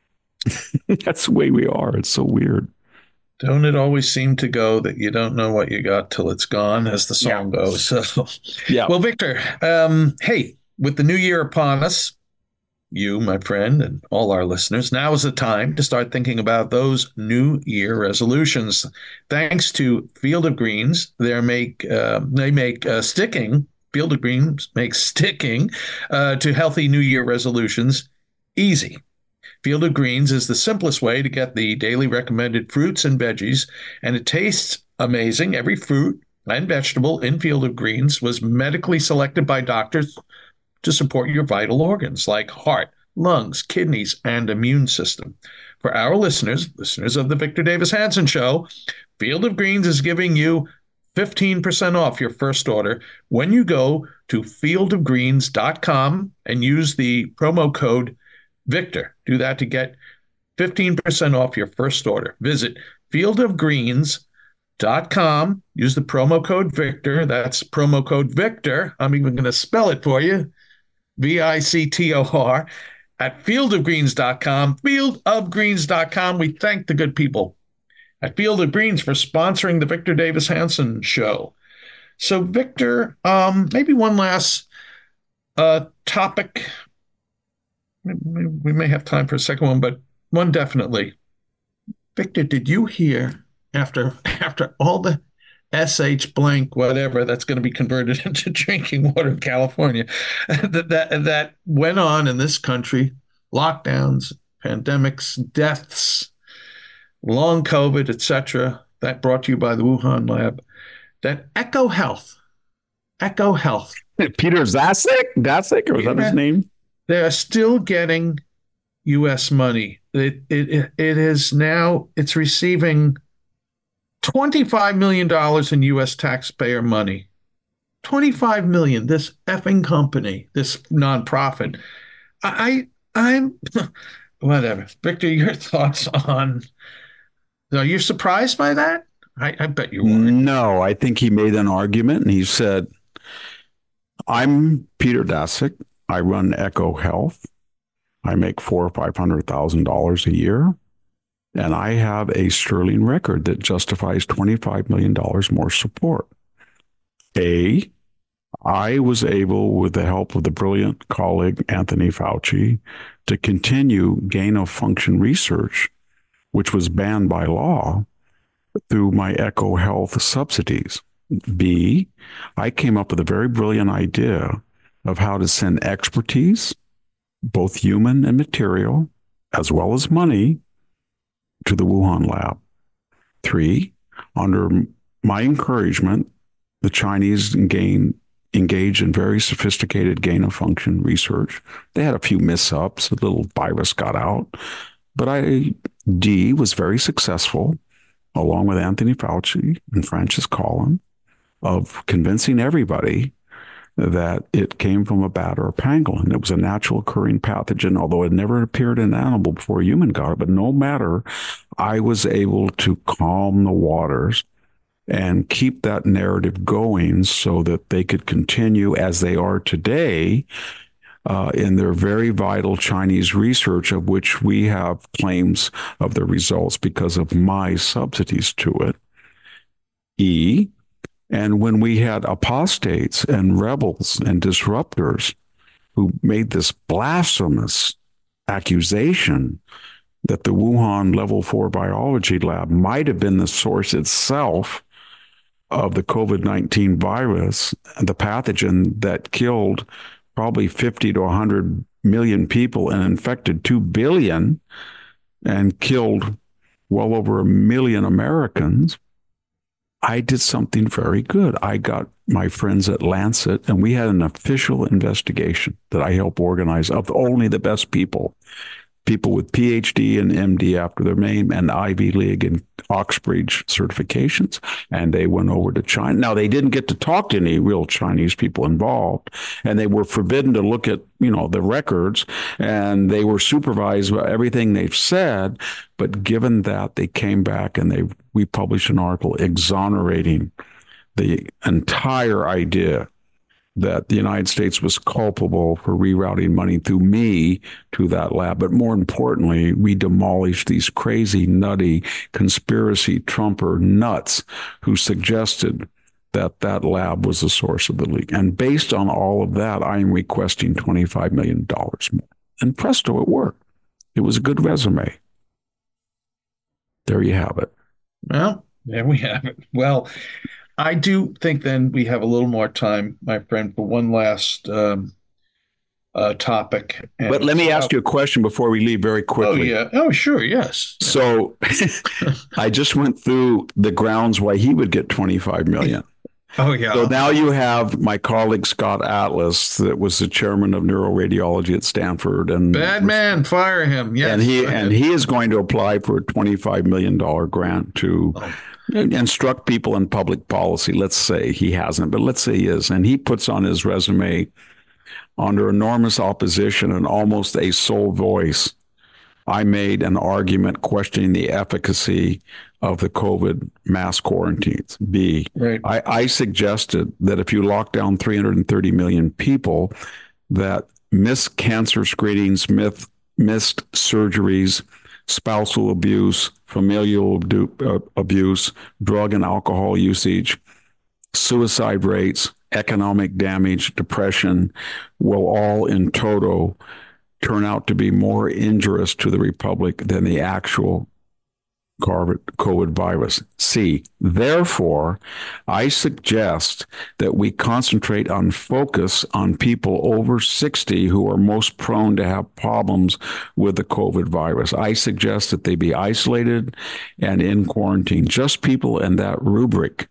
That's the way we are. It's so weird. Don't it always seem to go that you don't know what you got till it's gone, as the song yeah. goes? So, yeah. Well, Victor, um, hey, with the new year upon us, you, my friend, and all our listeners, now is the time to start thinking about those new year resolutions. Thanks to Field of Greens, they make uh, they make uh, sticking. Field of Greens makes sticking uh, to healthy new year resolutions easy. Field of Greens is the simplest way to get the daily recommended fruits and veggies, and it tastes amazing. Every fruit and vegetable in Field of Greens was medically selected by doctors to support your vital organs like heart, lungs, kidneys, and immune system. For our listeners, listeners of the Victor Davis Hanson Show, Field of Greens is giving you fifteen percent off your first order when you go to field of greens dot com and use the promo code Victor. Do that to get fifteen percent off your first order. Visit field of greens dot com. Use the promo code Victor. That's promo code Victor. I'm even going to spell it for you. V I C T O R at field of greens dot com. field of greens dot com. We thank the good people at Field of Greens for sponsoring the Victor Davis Hanson Show. So, Victor, um, maybe one last uh, topic. We may have time for a second one, but one definitely. Victor, did you hear after after all the S H blank whatever that's going to be converted into drinking water in California that, that that went on in this country, lockdowns, pandemics, deaths, long COVID, et cetera, that brought to you by the Wuhan lab, that Echo Health, Echo Health. Peter Daszak? Daszak, or was that his name? They are still getting U S money. It, it, it is now, it's receiving twenty-five million dollars in U S taxpayer money. twenty-five million dollars, this effing company, this nonprofit. I, I'm, whatever. Victor, your thoughts on, are you surprised by that? I, I bet you weren't. No, I think he made an argument and he said, I'm Peter Daszak. I run Echo Health. I make four or five hundred thousand dollars a year, and I have a sterling record that justifies twenty-five million dollars more support. A, I was able, with the help of the brilliant colleague Anthony Fauci, to continue gain of function research, which was banned by law, through my Echo Health subsidies. B, I came up with a very brilliant idea of how to send expertise, both human and material, as well as money, to the Wuhan lab. Three, under my encouragement, the Chinese gain, engaged in very sophisticated gain of function research. They had a few mishap, a little virus got out, but I, D, was very successful, along with Anthony Fauci and Francis Collin, of convincing everybody that it came from a bat or a pangolin. It was a natural occurring pathogen, although it never appeared in an animal before a human got it. But no matter, I was able to calm the waters and keep that narrative going so that they could continue as they are today uh, in their very vital Chinese research, of which we have claims of the results because of my subsidies to it. E, and when we had apostates and rebels and disruptors who made this blasphemous accusation that the Wuhan level four biology lab might have been the source itself of the COVID nineteen virus, the pathogen that killed probably fifty to one hundred million people and infected two billion and killed well over a million Americans, I did something very good. I got my friends at Lancet, and we had an official investigation that I helped organize of only the best people, people with P H D and M D after their name and Ivy League and Oxbridge certifications. And they went over to China. Now, they didn't get to talk to any real Chinese people involved, and they were forbidden to look at, you know, the records, and they were supervised by everything they've said. But given that, they came back and they we published an article exonerating the entire idea that the United States was culpable for rerouting money through me to that lab. But more importantly, we demolished these crazy, nutty, conspiracy Trumper nuts who suggested that that lab was the source of the leak. And based on all of that, I am requesting twenty-five million dollars more. And presto, it worked. It was a good resume. There you have it. Well, there we have it. Well, I do think then we have a little more time, my friend, for one last um, uh, topic. And but let me ask you a question before we leave very quickly. Oh, yeah. Oh, sure. Yes. So I just went through the grounds why he would get twenty-five million dollars. Oh, yeah. So now you have my colleague Scott Atlas, that was the chairman of neuroradiology at Stanford, and bad man, fire him. Yes, and he and he is going to apply for a twenty-five million dollars grant to oh. instruct people in public policy. Let's say he hasn't, but let's say he is, and he puts on his resume, under enormous opposition and almost a sole voice, I made an argument questioning the efficacy of the COVID mass quarantines. B, right. I, I suggested that if you lock down three hundred thirty million people, that missed cancer screenings, myth, missed surgeries, spousal abuse, familial abdu- uh, abuse, drug and alcohol usage, suicide rates, economic damage, depression, will all in toto turn out to be more injurious to the republic than the actual COVID virus. C, therefore, I suggest that we concentrate on focus on people over sixty who are most prone to have problems with the COVID virus. I suggest that they be isolated and in quarantine. Just people in that rubric.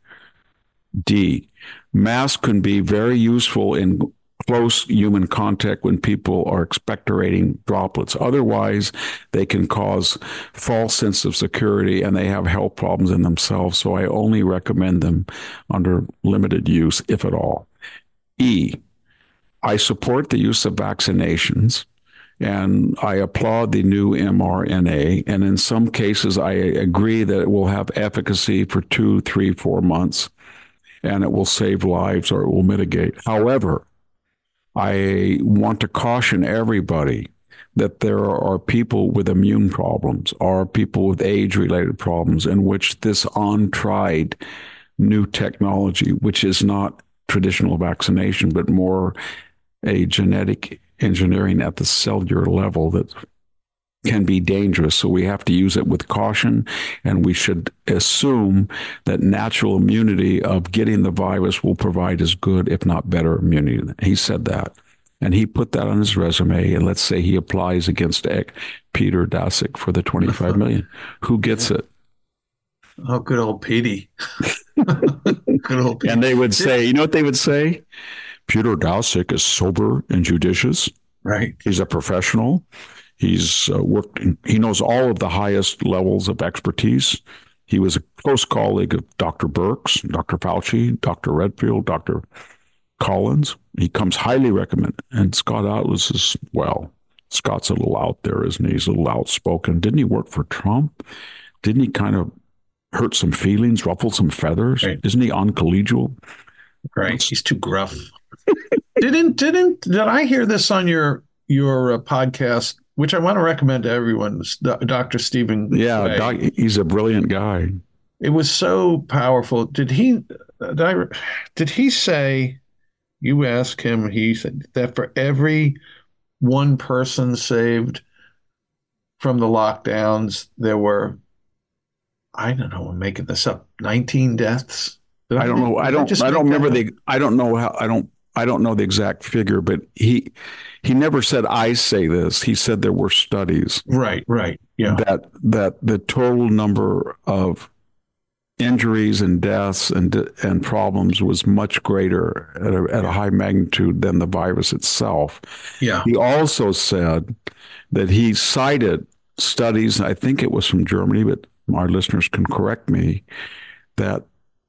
D, masks can be very useful in close human contact when people are expectorating droplets. Otherwise, they can cause false sense of security and they have health problems in themselves. So I only recommend them under limited use, if at all. E, I support the use of vaccinations and I applaud the new mRNA. And in some cases, I agree that it will have efficacy for two, three, four months and it will save lives or it will mitigate. However, I want to caution everybody that there are people with immune problems or people with age-related problems in which this untried new technology, which is not traditional vaccination, but more a genetic engineering at the cellular level that can be dangerous. So we have to use it with caution, and we should assume that natural immunity of getting the virus will provide as good, if not better, immunity. He said that, and he put that on his resume. And let's say he applies against Peter Daszak for the twenty-five million. Who gets it? Oh, good old Petey. Good old Petey. And they would say, you know what they would say? Peter Daszak is sober and judicious. Right. He's a professional. He's uh, worked, he knows all of the highest levels of expertise. He was a close colleague of Doctor Birx, Doctor Fauci, Doctor Redfield, Doctor Collins. He comes highly recommended. And Scott Atlas is, well, Scott's a little out there, isn't he? He's a little outspoken. Didn't he work for Trump? Didn't he kind of hurt some feelings, ruffle some feathers? Right. Isn't he uncollegial? Right. He's too gruff. didn't, didn't, did I hear this on your, your uh, podcast, which I want to recommend to everyone, Doctor Stephen Yeah, doc, he's a brilliant guy. It was so powerful. Did he, did, I, did he say, you asked him, he said that for every one person saved from the lockdowns, there were, I don't know, I'm making this up, nineteen deaths? Did I don't know. I don't, I, I don't remember the, I don't know how, I don't, I don't know the exact figure, but he he never said, I say this. He said there were studies. Right, right. Yeah. That that the total number of injuries and deaths and and problems was much greater at a, at a high magnitude than the virus itself. Yeah. He also said that he cited studies, I think it was from Germany, but our listeners can correct me, that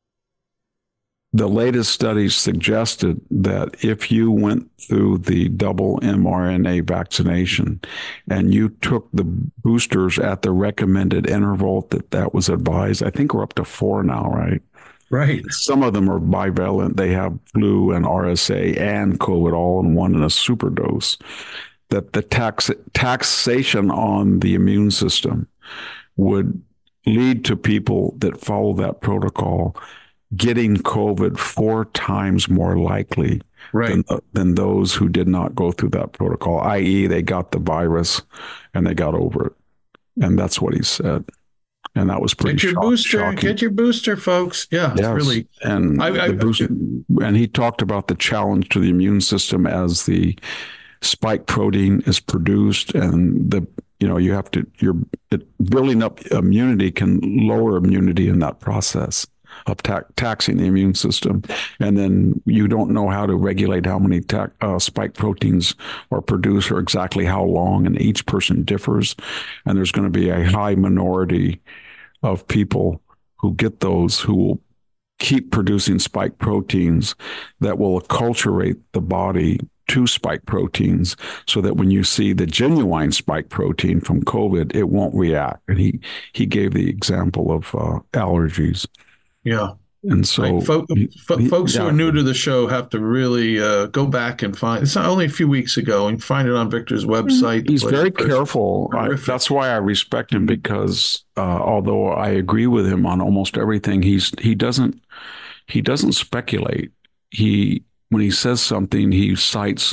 the latest studies suggested that if you went through the double mRNA vaccination and you took the boosters at the recommended interval that that was advised, I think we're up to four now, right? Right. Some of them are bivalent. They have flu and R S A and COVID all in one in a super dose. That the tax taxation on the immune system would lead to people that follow that protocol getting COVID four times more likely right. than, than those who did not go through that protocol, that is they got the virus and they got over it. And that's what he said. And that was pretty Get your shock, booster, shocking. Get your booster, folks. Yeah, yes. really. And, I, I, the booster, and he talked about the challenge to the immune system as the spike protein is produced and the you know, you have to, you're it, building up immunity can lower immunity in that process of ta- taxing the immune system. And then you don't know how to regulate how many ta- uh, spike proteins are produced or exactly how long, and each person differs. And there's going to be a high minority of people who get those who will keep producing spike proteins that will acculturate the body to spike proteins so that when you see the genuine spike protein from COVID, it won't react. And he, he gave the example of uh, allergies. Yeah. And so like, fo- he, fo- folks yeah. who are new to the show have to really uh, go back and find, it's not only a few weeks ago, and find it on Victor's website. He's very careful. I, that's why I respect him, because uh, although I agree with him on almost everything, he's he doesn't he doesn't speculate. He when he says something, he cites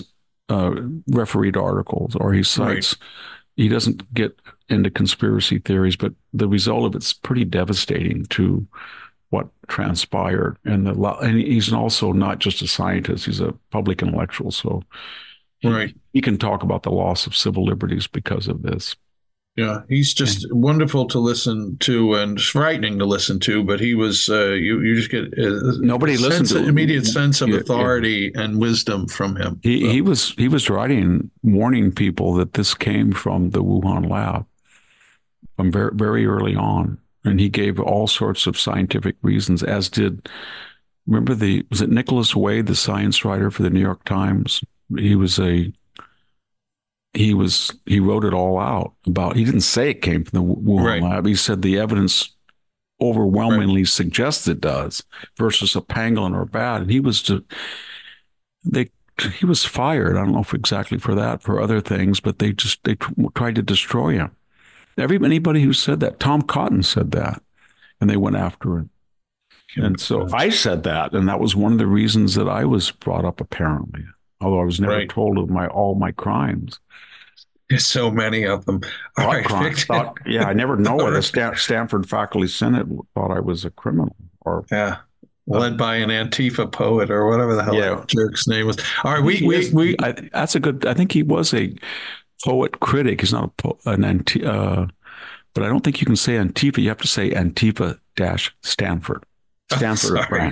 uh, refereed articles, or he cites. Right. He doesn't get into conspiracy theories, but the result of it's pretty devastating to what transpired. And the and he's also not just a scientist; he's a public intellectual. So, he, right, he can talk about the loss of civil liberties because of this. Yeah, he's just and, wonderful to listen to and frightening to listen to. But he was uh, you you just get a, nobody a listened sense, to immediate sense of yeah, authority yeah. and wisdom from him. He so. he was he was writing, warning people that this came from the Wuhan lab from very very early on, and he gave all sorts of scientific reasons. As did remember the was it Nicholas Wade, the science writer for the New York Times? He was a He was he wrote it all out about. He didn't say it came from the Wuhan right. lab. He said the evidence overwhelmingly right. suggests it does, versus a pangolin or a bat. And he was to, they he was fired. I don't know if exactly for that, for other things, but they just they t- tried to destroy him. Every anybody who said that, Tom Cotton said that, and they went after him. And so I said that, and that was one of the reasons that I was brought up. Apparently, although I was never right. told of my all my crimes. There's so many of them. All right, thought, yeah, I never know whether Stan- Stanford Faculty Senate thought I was a criminal or yeah, led uh, by an Antifa poet or whatever the hell yeah. that jerk's name was. All right, we we, is, we I, that's a good. I think he was a poet critic. He's not a po- an anti, uh, but I don't think you can say Antifa. You have to say Antifa dash Stanford. Stanford oh, branch.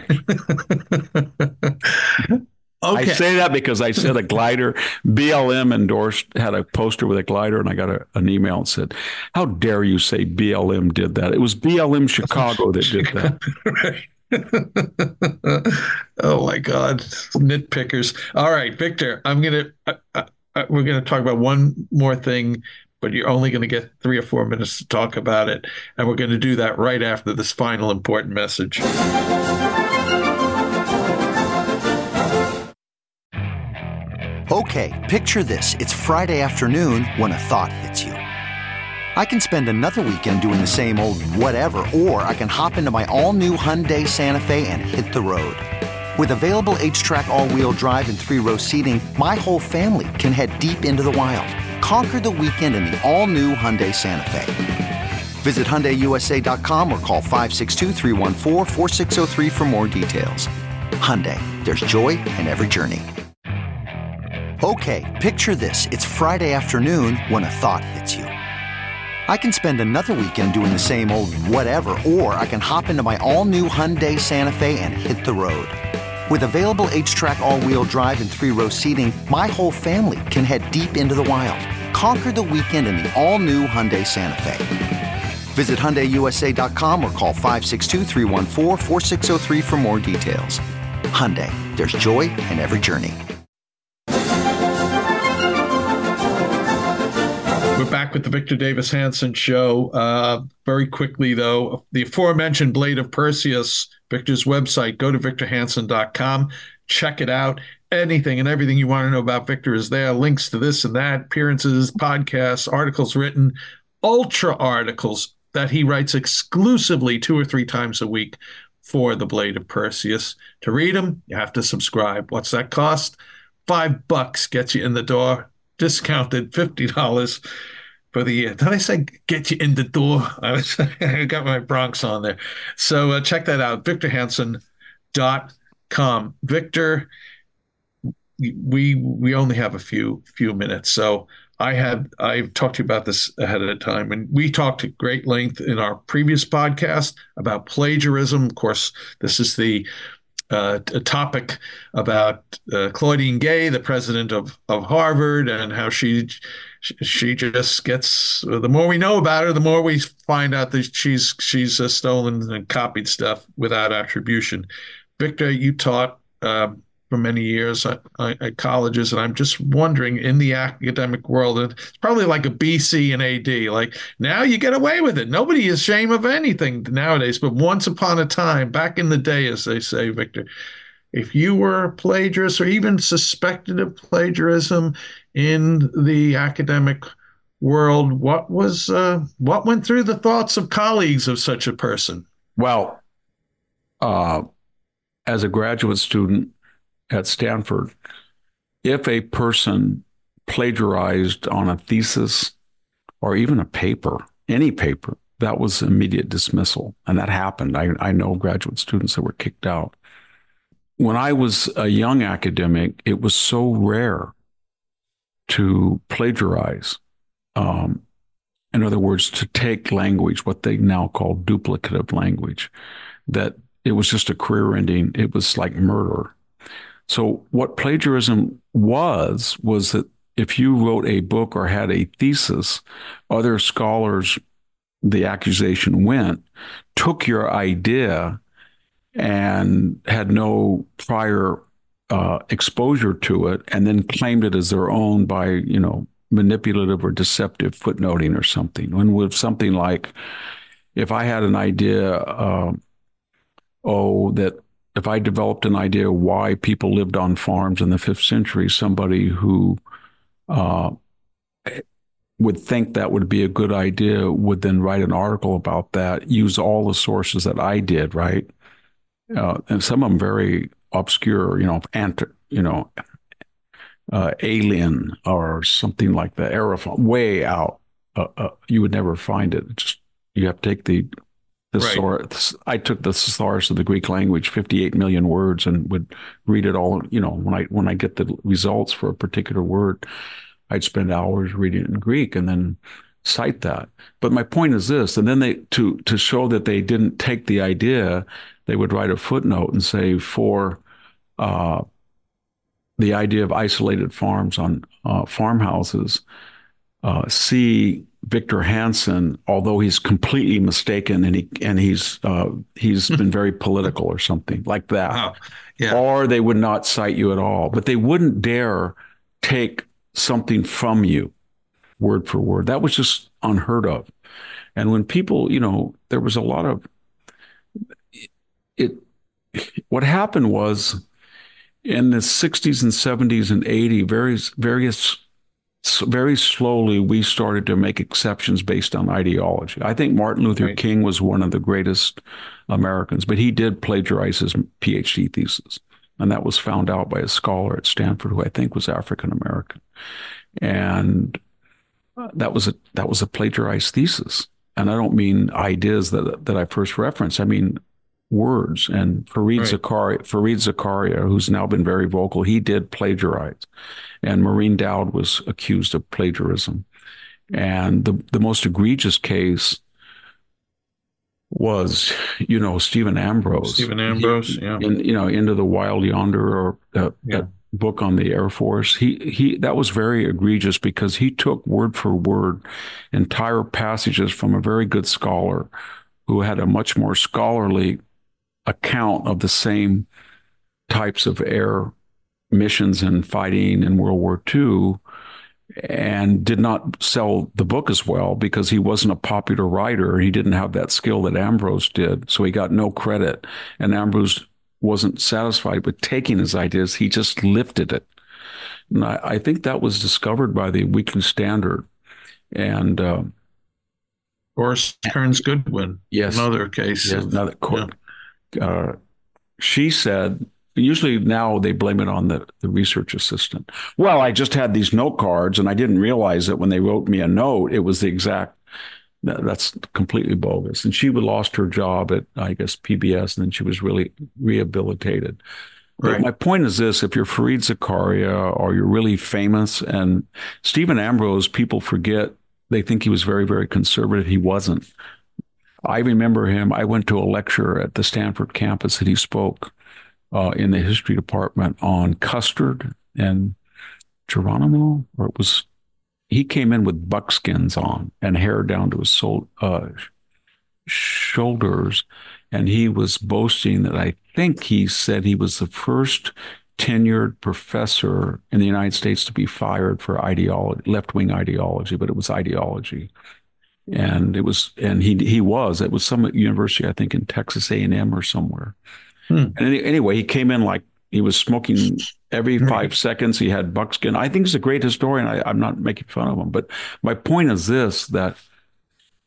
Okay. I say that because I said a glider, B L M endorsed, had a poster with a glider, and I got a, an email and said, how dare you say B L M did that? It was B L M Chicago that did that. Oh, my God. Nitpickers. All right, Victor, I'm going to, uh, uh, we're going to talk about one more thing, but you're only going to get three or four minutes to talk about it. And we're going to do that right after this final important message. Okay, picture this. It's Friday afternoon when a thought hits you. I can spend another weekend doing the same old whatever, or I can hop into my all-new Hyundai Santa Fe and hit the road. With available H-Track all-wheel drive and three-row seating, my whole family can head deep into the wild. Conquer the weekend in the all-new Hyundai Santa Fe. Visit Hyundai U S A dot com or call five six two, three one four, four six zero three for more details. Hyundai, there's joy in every journey. Okay, picture this. It's Friday afternoon when a thought hits you. I can spend another weekend doing the same old whatever, or I can hop into my all-new Hyundai Santa Fe and hit the road. With available H-Track all-wheel drive and three-row seating, my whole family can head deep into the wild. Conquer the weekend in the all-new Hyundai Santa Fe. Visit Hyundai U S A dot com or call five six two, three one four, four six zero three for more details. Hyundai, there's joy in every journey. We're back with the Victor Davis Hanson Show. Uh, very quickly, though, the aforementioned Blade of Perseus, Victor's website, go to victor hanson dot com. Check it out. Anything and everything you want to know about Victor is there. Links to this and that, appearances, podcasts, articles written, ultra articles that he writes exclusively two or three times a week for the Blade of Perseus. To read them, you have to subscribe. What's that cost? Five bucks gets you in the door. Discounted fifty dollars for the year. Did I say get you in the door? I, was, I got my Bronx on there. So uh, check that out, victor hanson dot com. Victor, we we only have a few few minutes. So I had I've talked to you about this ahead of time, and we talked at great length in our previous podcast about plagiarism. Of course, this is the Uh, a topic about uh, Claudine Gay, the president of, of Harvard, and how she she just gets, the more we know about her, the more we find out that she's she's uh, stolen and copied stuff without attribution. Victor, you taught uh, for many years at, at colleges, and I'm just wondering, in the academic world, it's probably like a B C and A D. Like, now you get away with it. Nobody is ashamed of anything nowadays. But once upon a time, back in the day, as they say, Victor, if you were a plagiarist or even suspected of plagiarism in the academic world, what was uh, what went through the thoughts of colleagues of such a person? Well, uh, as a graduate student at Stanford, if a person plagiarized on a thesis or even a paper, any paper, that was immediate dismissal. And that happened. I, I know graduate students that were kicked out. When I was a young academic, it was so rare to plagiarize. Um, in other words, to take language, what they now call duplicative language, that it was just a career ending. It was like murder. So what plagiarism was, was that if you wrote a book or had a thesis, other scholars, the accusation went, took your idea and had no prior uh, exposure to it, and then claimed it as their own by, you know, manipulative or deceptive footnoting or something. When with something like, if I had an idea, uh, oh, that if I developed an idea why people lived on farms in the fifth century, somebody who uh, would think that would be a good idea would then write an article about that, use all the sources that I did, right? Uh, and some of them very obscure, you know, ant, you know, uh, alien or something like that, aerophone, way out. Uh, uh, you would never find it. It's just, you have to take the thesaurus. Right. I took the thesaurus of the Greek language, fifty-eight million words, and would read it all. You know, when I when I get the results for a particular word, I'd spend hours reading it in Greek and then cite that. But my point is this, and then they to to show that they didn't take the idea, they would write a footnote and say, for uh, the idea of isolated farms on uh, farmhouses, uh, see Victor Hansen, although he's completely mistaken and he and he's uh, he's been very political or something like that. Wow. Yeah. Or they would not cite you at all, but they wouldn't dare take something from you word for word. That was just unheard of. And when people, you know, there was a lot of it. What happened was in the sixties and seventies and eighties, various, various, very slowly, we started to make exceptions based on ideology. I think Martin Luther right. King was one of the greatest Americans, but he did plagiarize his PhD thesis. And that was found out by a scholar at Stanford, who I think was African American. And that was a that was a plagiarized thesis. And I don't mean ideas that that I first referenced. I mean words. And Fareed right. Zakaria, Fareed Zakaria, who's now been very vocal, he did plagiarize. And Maureen Dowd was accused of plagiarism. And the the most egregious case was, you know, Stephen Ambrose. Stephen Ambrose, he, yeah. In, you know, Into the Wild Yonder, or uh, yeah. that book on the Air Force. He he that was very egregious because he took word for word entire passages from a very good scholar who had a much more scholarly account of the same types of air missions and fighting in World War Two, and did not sell the book as well because he wasn't a popular writer. He didn't have that skill that Ambrose did, so he got no credit. And Ambrose wasn't satisfied with taking his ideas. He just lifted it. And I, I think that was discovered by the Weekly Standard. And uh, Doris Kearns Goodwin, yes, another case. Yes, of, another court. Yeah. Uh, she said, usually now they blame it on the, the research assistant. Well, I just had these note cards and I didn't realize that when they wrote me a note, it was the exact, that, that's completely bogus. And she lost her job at, I guess, P B S, and then she was really rehabilitated. But right. my point is this, if you're Fareed Zakaria or you're really famous, and Stephen Ambrose, people forget, they think he was very, very conservative. He wasn't. I remember him, I went to a lecture at the Stanford campus that he spoke Uh, in the history department on Custard and Geronimo, or it was, he came in with buckskins on and hair down to his soul, uh, shoulders. And he was boasting that I think he said he was the first tenured professor in the United States to be fired for ideology, left-wing ideology, but it was ideology. And it was, and he, he was, it was some university, I think in Texas A and M or somewhere. Hmm. And any, anyway, he came in like he was smoking every five seconds. He had buckskin. I think he's a great historian. I, I'm not making fun of him. But my point is this, that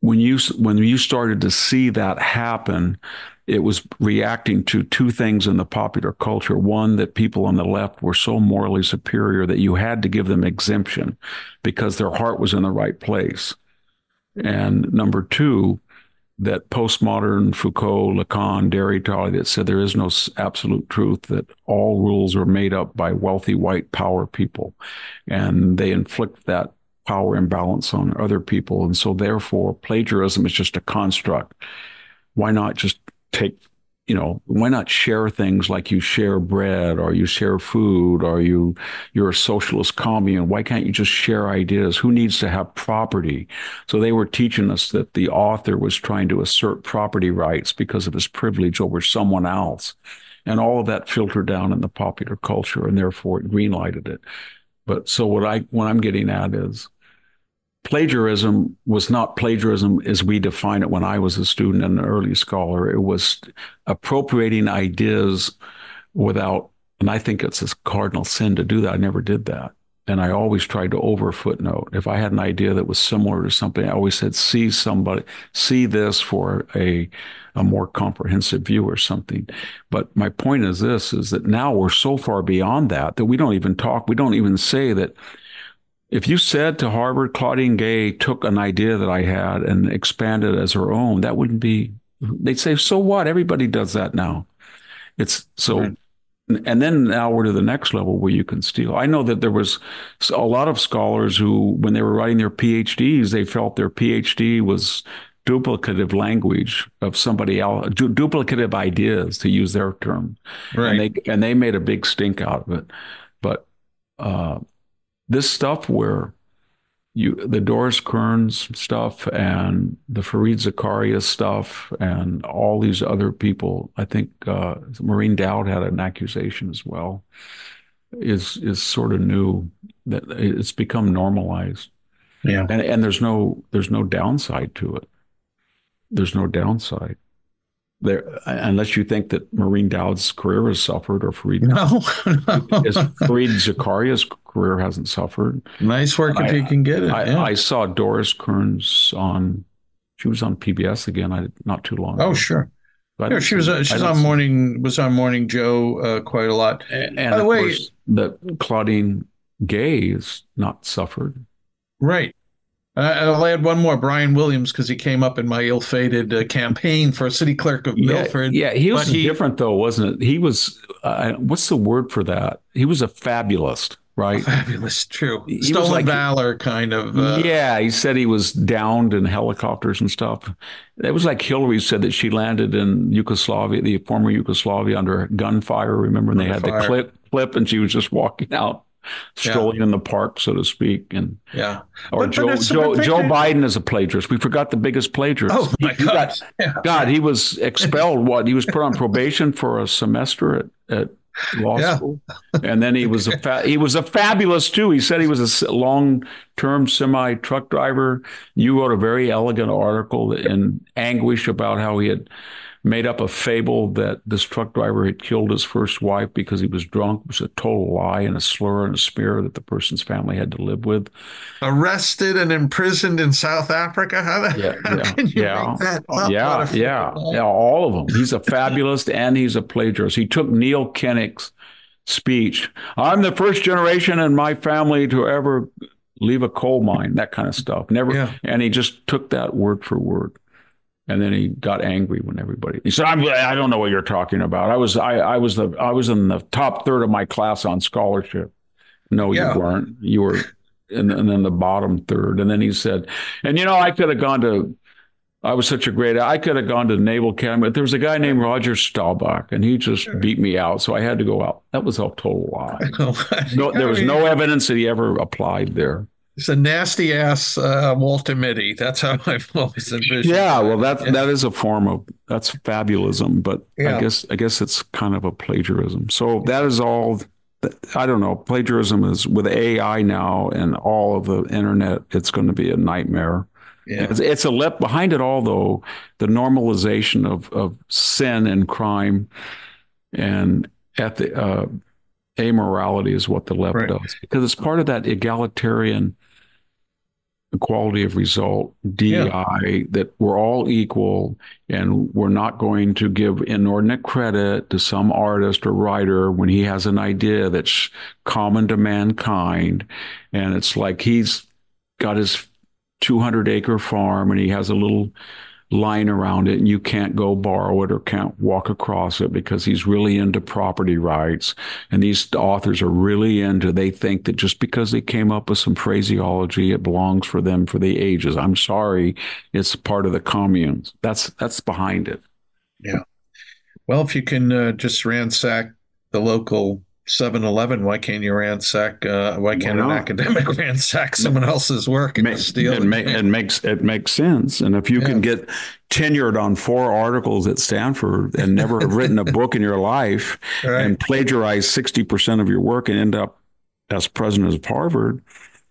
when you when you started to see that happen, it was reacting to two things in the popular culture. One, that people on the left were so morally superior that you had to give them exemption because their heart was in the right place. And number two, that postmodern Foucault, Lacan, Derrida, that said there is no absolute truth, that all rules are made up by wealthy white power people, and they inflict that power imbalance on other people. And so therefore, plagiarism is just a construct. Why not just take, you know, why not share things like you share bread or you share food or you, you're a socialist commune? Why can't you just share ideas? Who needs to have property? So they were teaching us that the author was trying to assert property rights because of his privilege over someone else. And all of that filtered down in the popular culture, and therefore it greenlighted it. But so what I, what I'm getting at is, plagiarism was not plagiarism as we define it when I was a student and an early scholar. It was appropriating ideas without, and I think it's a cardinal sin to do that. I never did that. And I always tried to over footnote. If I had an idea that was similar to something, I always said, see somebody, see this for a, a more comprehensive view or something. But my point is this, is that now we're so far beyond that, that we don't even talk, we don't even say that. If you said to Harvard, Claudine Gay took an idea that I had and expanded it as her own, that wouldn't be, they'd say, so what? Everybody does that now. It's so, mm-hmm. And then now we're to the next level where you can steal. I know that there was a lot of scholars who, when they were writing their PhDs, they felt their PhD was duplicative language of somebody else, du- duplicative ideas, to use their term. Right. And they, and they made a big stink out of it. But, uh, this stuff where you, the Doris Kearns stuff and the Fareed Zakaria stuff and all these other people, I think uh, Maureen Dowd had an accusation as well, is is sort of new, that it's become normalized. Yeah. And and there's no there's no downside to it. There's no downside. There, unless you think that Maureen Dowd's career has suffered, or Fareed, no, no. Fareed Zakaria's career hasn't suffered. Nice work if I, you can get it. I, yeah. I saw Doris Kearns on, she was on P B S again, I, not too long ago. Oh, sure. Yeah, she was. Uh, she's on morning. Was on Morning Joe uh, quite a lot. And, and by the way, course, that Claudine Gay has not suffered. Right. Uh, I'll add one more, Brian Williams, because he came up in my ill-fated uh, campaign for city clerk of yeah, Milford. Yeah, he was he, different, though, wasn't it? He was, uh, what's the word for that? He was a fabulist, right? Fabulous, true. He Stolen like, valor, kind of. Uh, yeah, he said he was downed in helicopters and stuff. It was like Hillary said that she landed in Yugoslavia, the former Yugoslavia, under gunfire. Remember, and they had the clip, clip, and she was just walking out. Strolling yeah. in the park, so to speak, and yeah, or but, Joe but Joe, Joe Biden is a plagiarist. We forgot the biggest plagiarist. Oh my he, God! He got, yeah. God, he was expelled. What? He was put on probation for a semester at, at law yeah. school, and then he was a fa- he was a fabulous too. He said he was a long-term semi truck driver. You wrote a very elegant article in anguish about how he had made up a fable that this truck driver had killed his first wife because he was drunk. It was a total lie and a slur and a smear that the person's family had to live with. Arrested and imprisoned in South Africa? How, the, yeah, how yeah, can you yeah, make that up? Yeah, yeah, yeah, all of them. He's a fabulist and he's a plagiarist. He took Neil Kinnock's speech. I'm the first generation in my family to ever leave a coal mine, that kind of stuff. Never, yeah. And he just took that word for word. And then he got angry when everybody, he said, I'm, I don't know what you're talking about. I was, I, I was the, I was in the top third of my class on scholarship. No, yeah. you weren't. You were in, and then the bottom third. And then he said, and you know, I could have gone to, I was such a great, I could have gone to Naval Academy, but there was a guy named Roger Staubach and he just sure. beat me out. So I had to go out. That was a total lie. No, there was no evidence that he ever applied there. It's a nasty ass uh, Walter Mitty. That's how I've always envisioned. Yeah, well, that yeah. that is a form of that's fabulism, but yeah. I guess I guess it's kind of a plagiarism. So that is all. I don't know. Plagiarism is with A I now and all of the internet. It's going to be a nightmare. Yeah. It's, it's a left behind it all, though. The normalization of of sin and crime and at the uh, amorality is what the left right. does, because it's part of that egalitarian equality of result, D E I, yeah. that we're all equal, and we're not going to give inordinate credit to some artist or writer when he has an idea that's common to mankind. And it's like he's got his two hundred acre farm and he has a little line around it, and you can't go borrow it or can't walk across it because he's really into property rights. And these authors are really into, they think that just because they came up with some phraseology, it belongs for them for the ages. I'm sorry, it's part of the communes. That's that's behind it. Yeah. Well, if you can uh, just ransack the local seven eleven, why can't you ransack, uh, why can't why an academic ransack someone else's work and Make, steal it? It, make, it makes it makes sense. And if you yeah. can get tenured on four articles at Stanford and never have written a book in your life right. and plagiarize sixty percent of your work and end up as president of Harvard,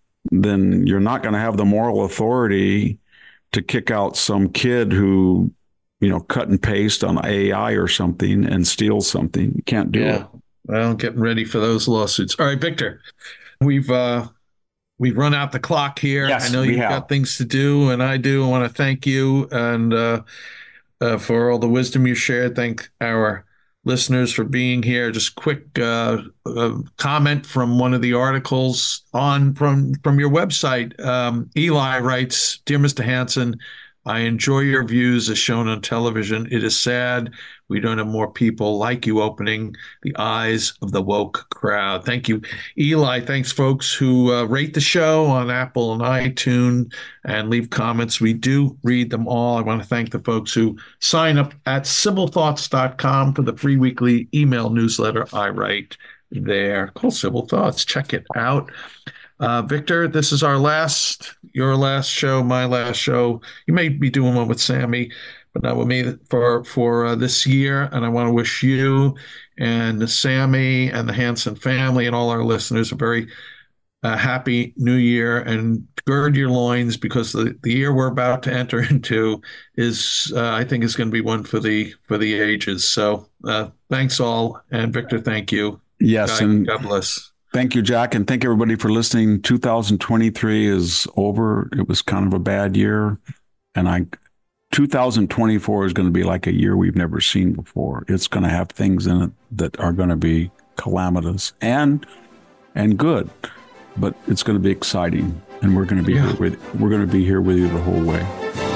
then you're not going to have the moral authority to kick out some kid who, you know, cut and paste on A I or something and steal something. You can't do yeah. it. Well, getting ready for those lawsuits. All right, Victor, we've uh, we've run out the clock here. Yes, I know you've have. got things to do, and I do. I want to thank you and uh, uh, for all the wisdom you shared. Thank our listeners for being here. Just quick uh, uh, comment from one of the articles on from from your website. Um, Eli writes, "Dear Mister Hansen, I enjoy your views as shown on television. It is sad we don't have more people like you opening the eyes of the woke crowd." Thank you, Eli. Thanks, folks who uh, rate the show on Apple and iTunes and leave comments. We do read them all. I want to thank the folks who sign up at civil thoughts dot com for the free weekly email newsletter I write there. Called Civil Thoughts. Check it out. Uh, Victor, this is our last, your last show, my last show. You may be doing one with Sammy, but not with me for for uh, this year. And I want to wish you and Sammy and the Hansen family and all our listeners a very uh, happy new year, and gird your loins because the, the year we're about to enter into is, uh, I think, is going to be one for the for the ages. So uh, thanks all, and Victor, thank you. Yes, God, and God bless. Thank you, Jack, and thank everybody for listening. two thousand twenty-three is over. It was kind of a bad year, and I, two thousand twenty-four is going to be like a year we've never seen before. It's going to have things in it that are going to be calamitous and and good, but it's going to be exciting, and we're going to be yeah. here with we're going to be here with you the whole way.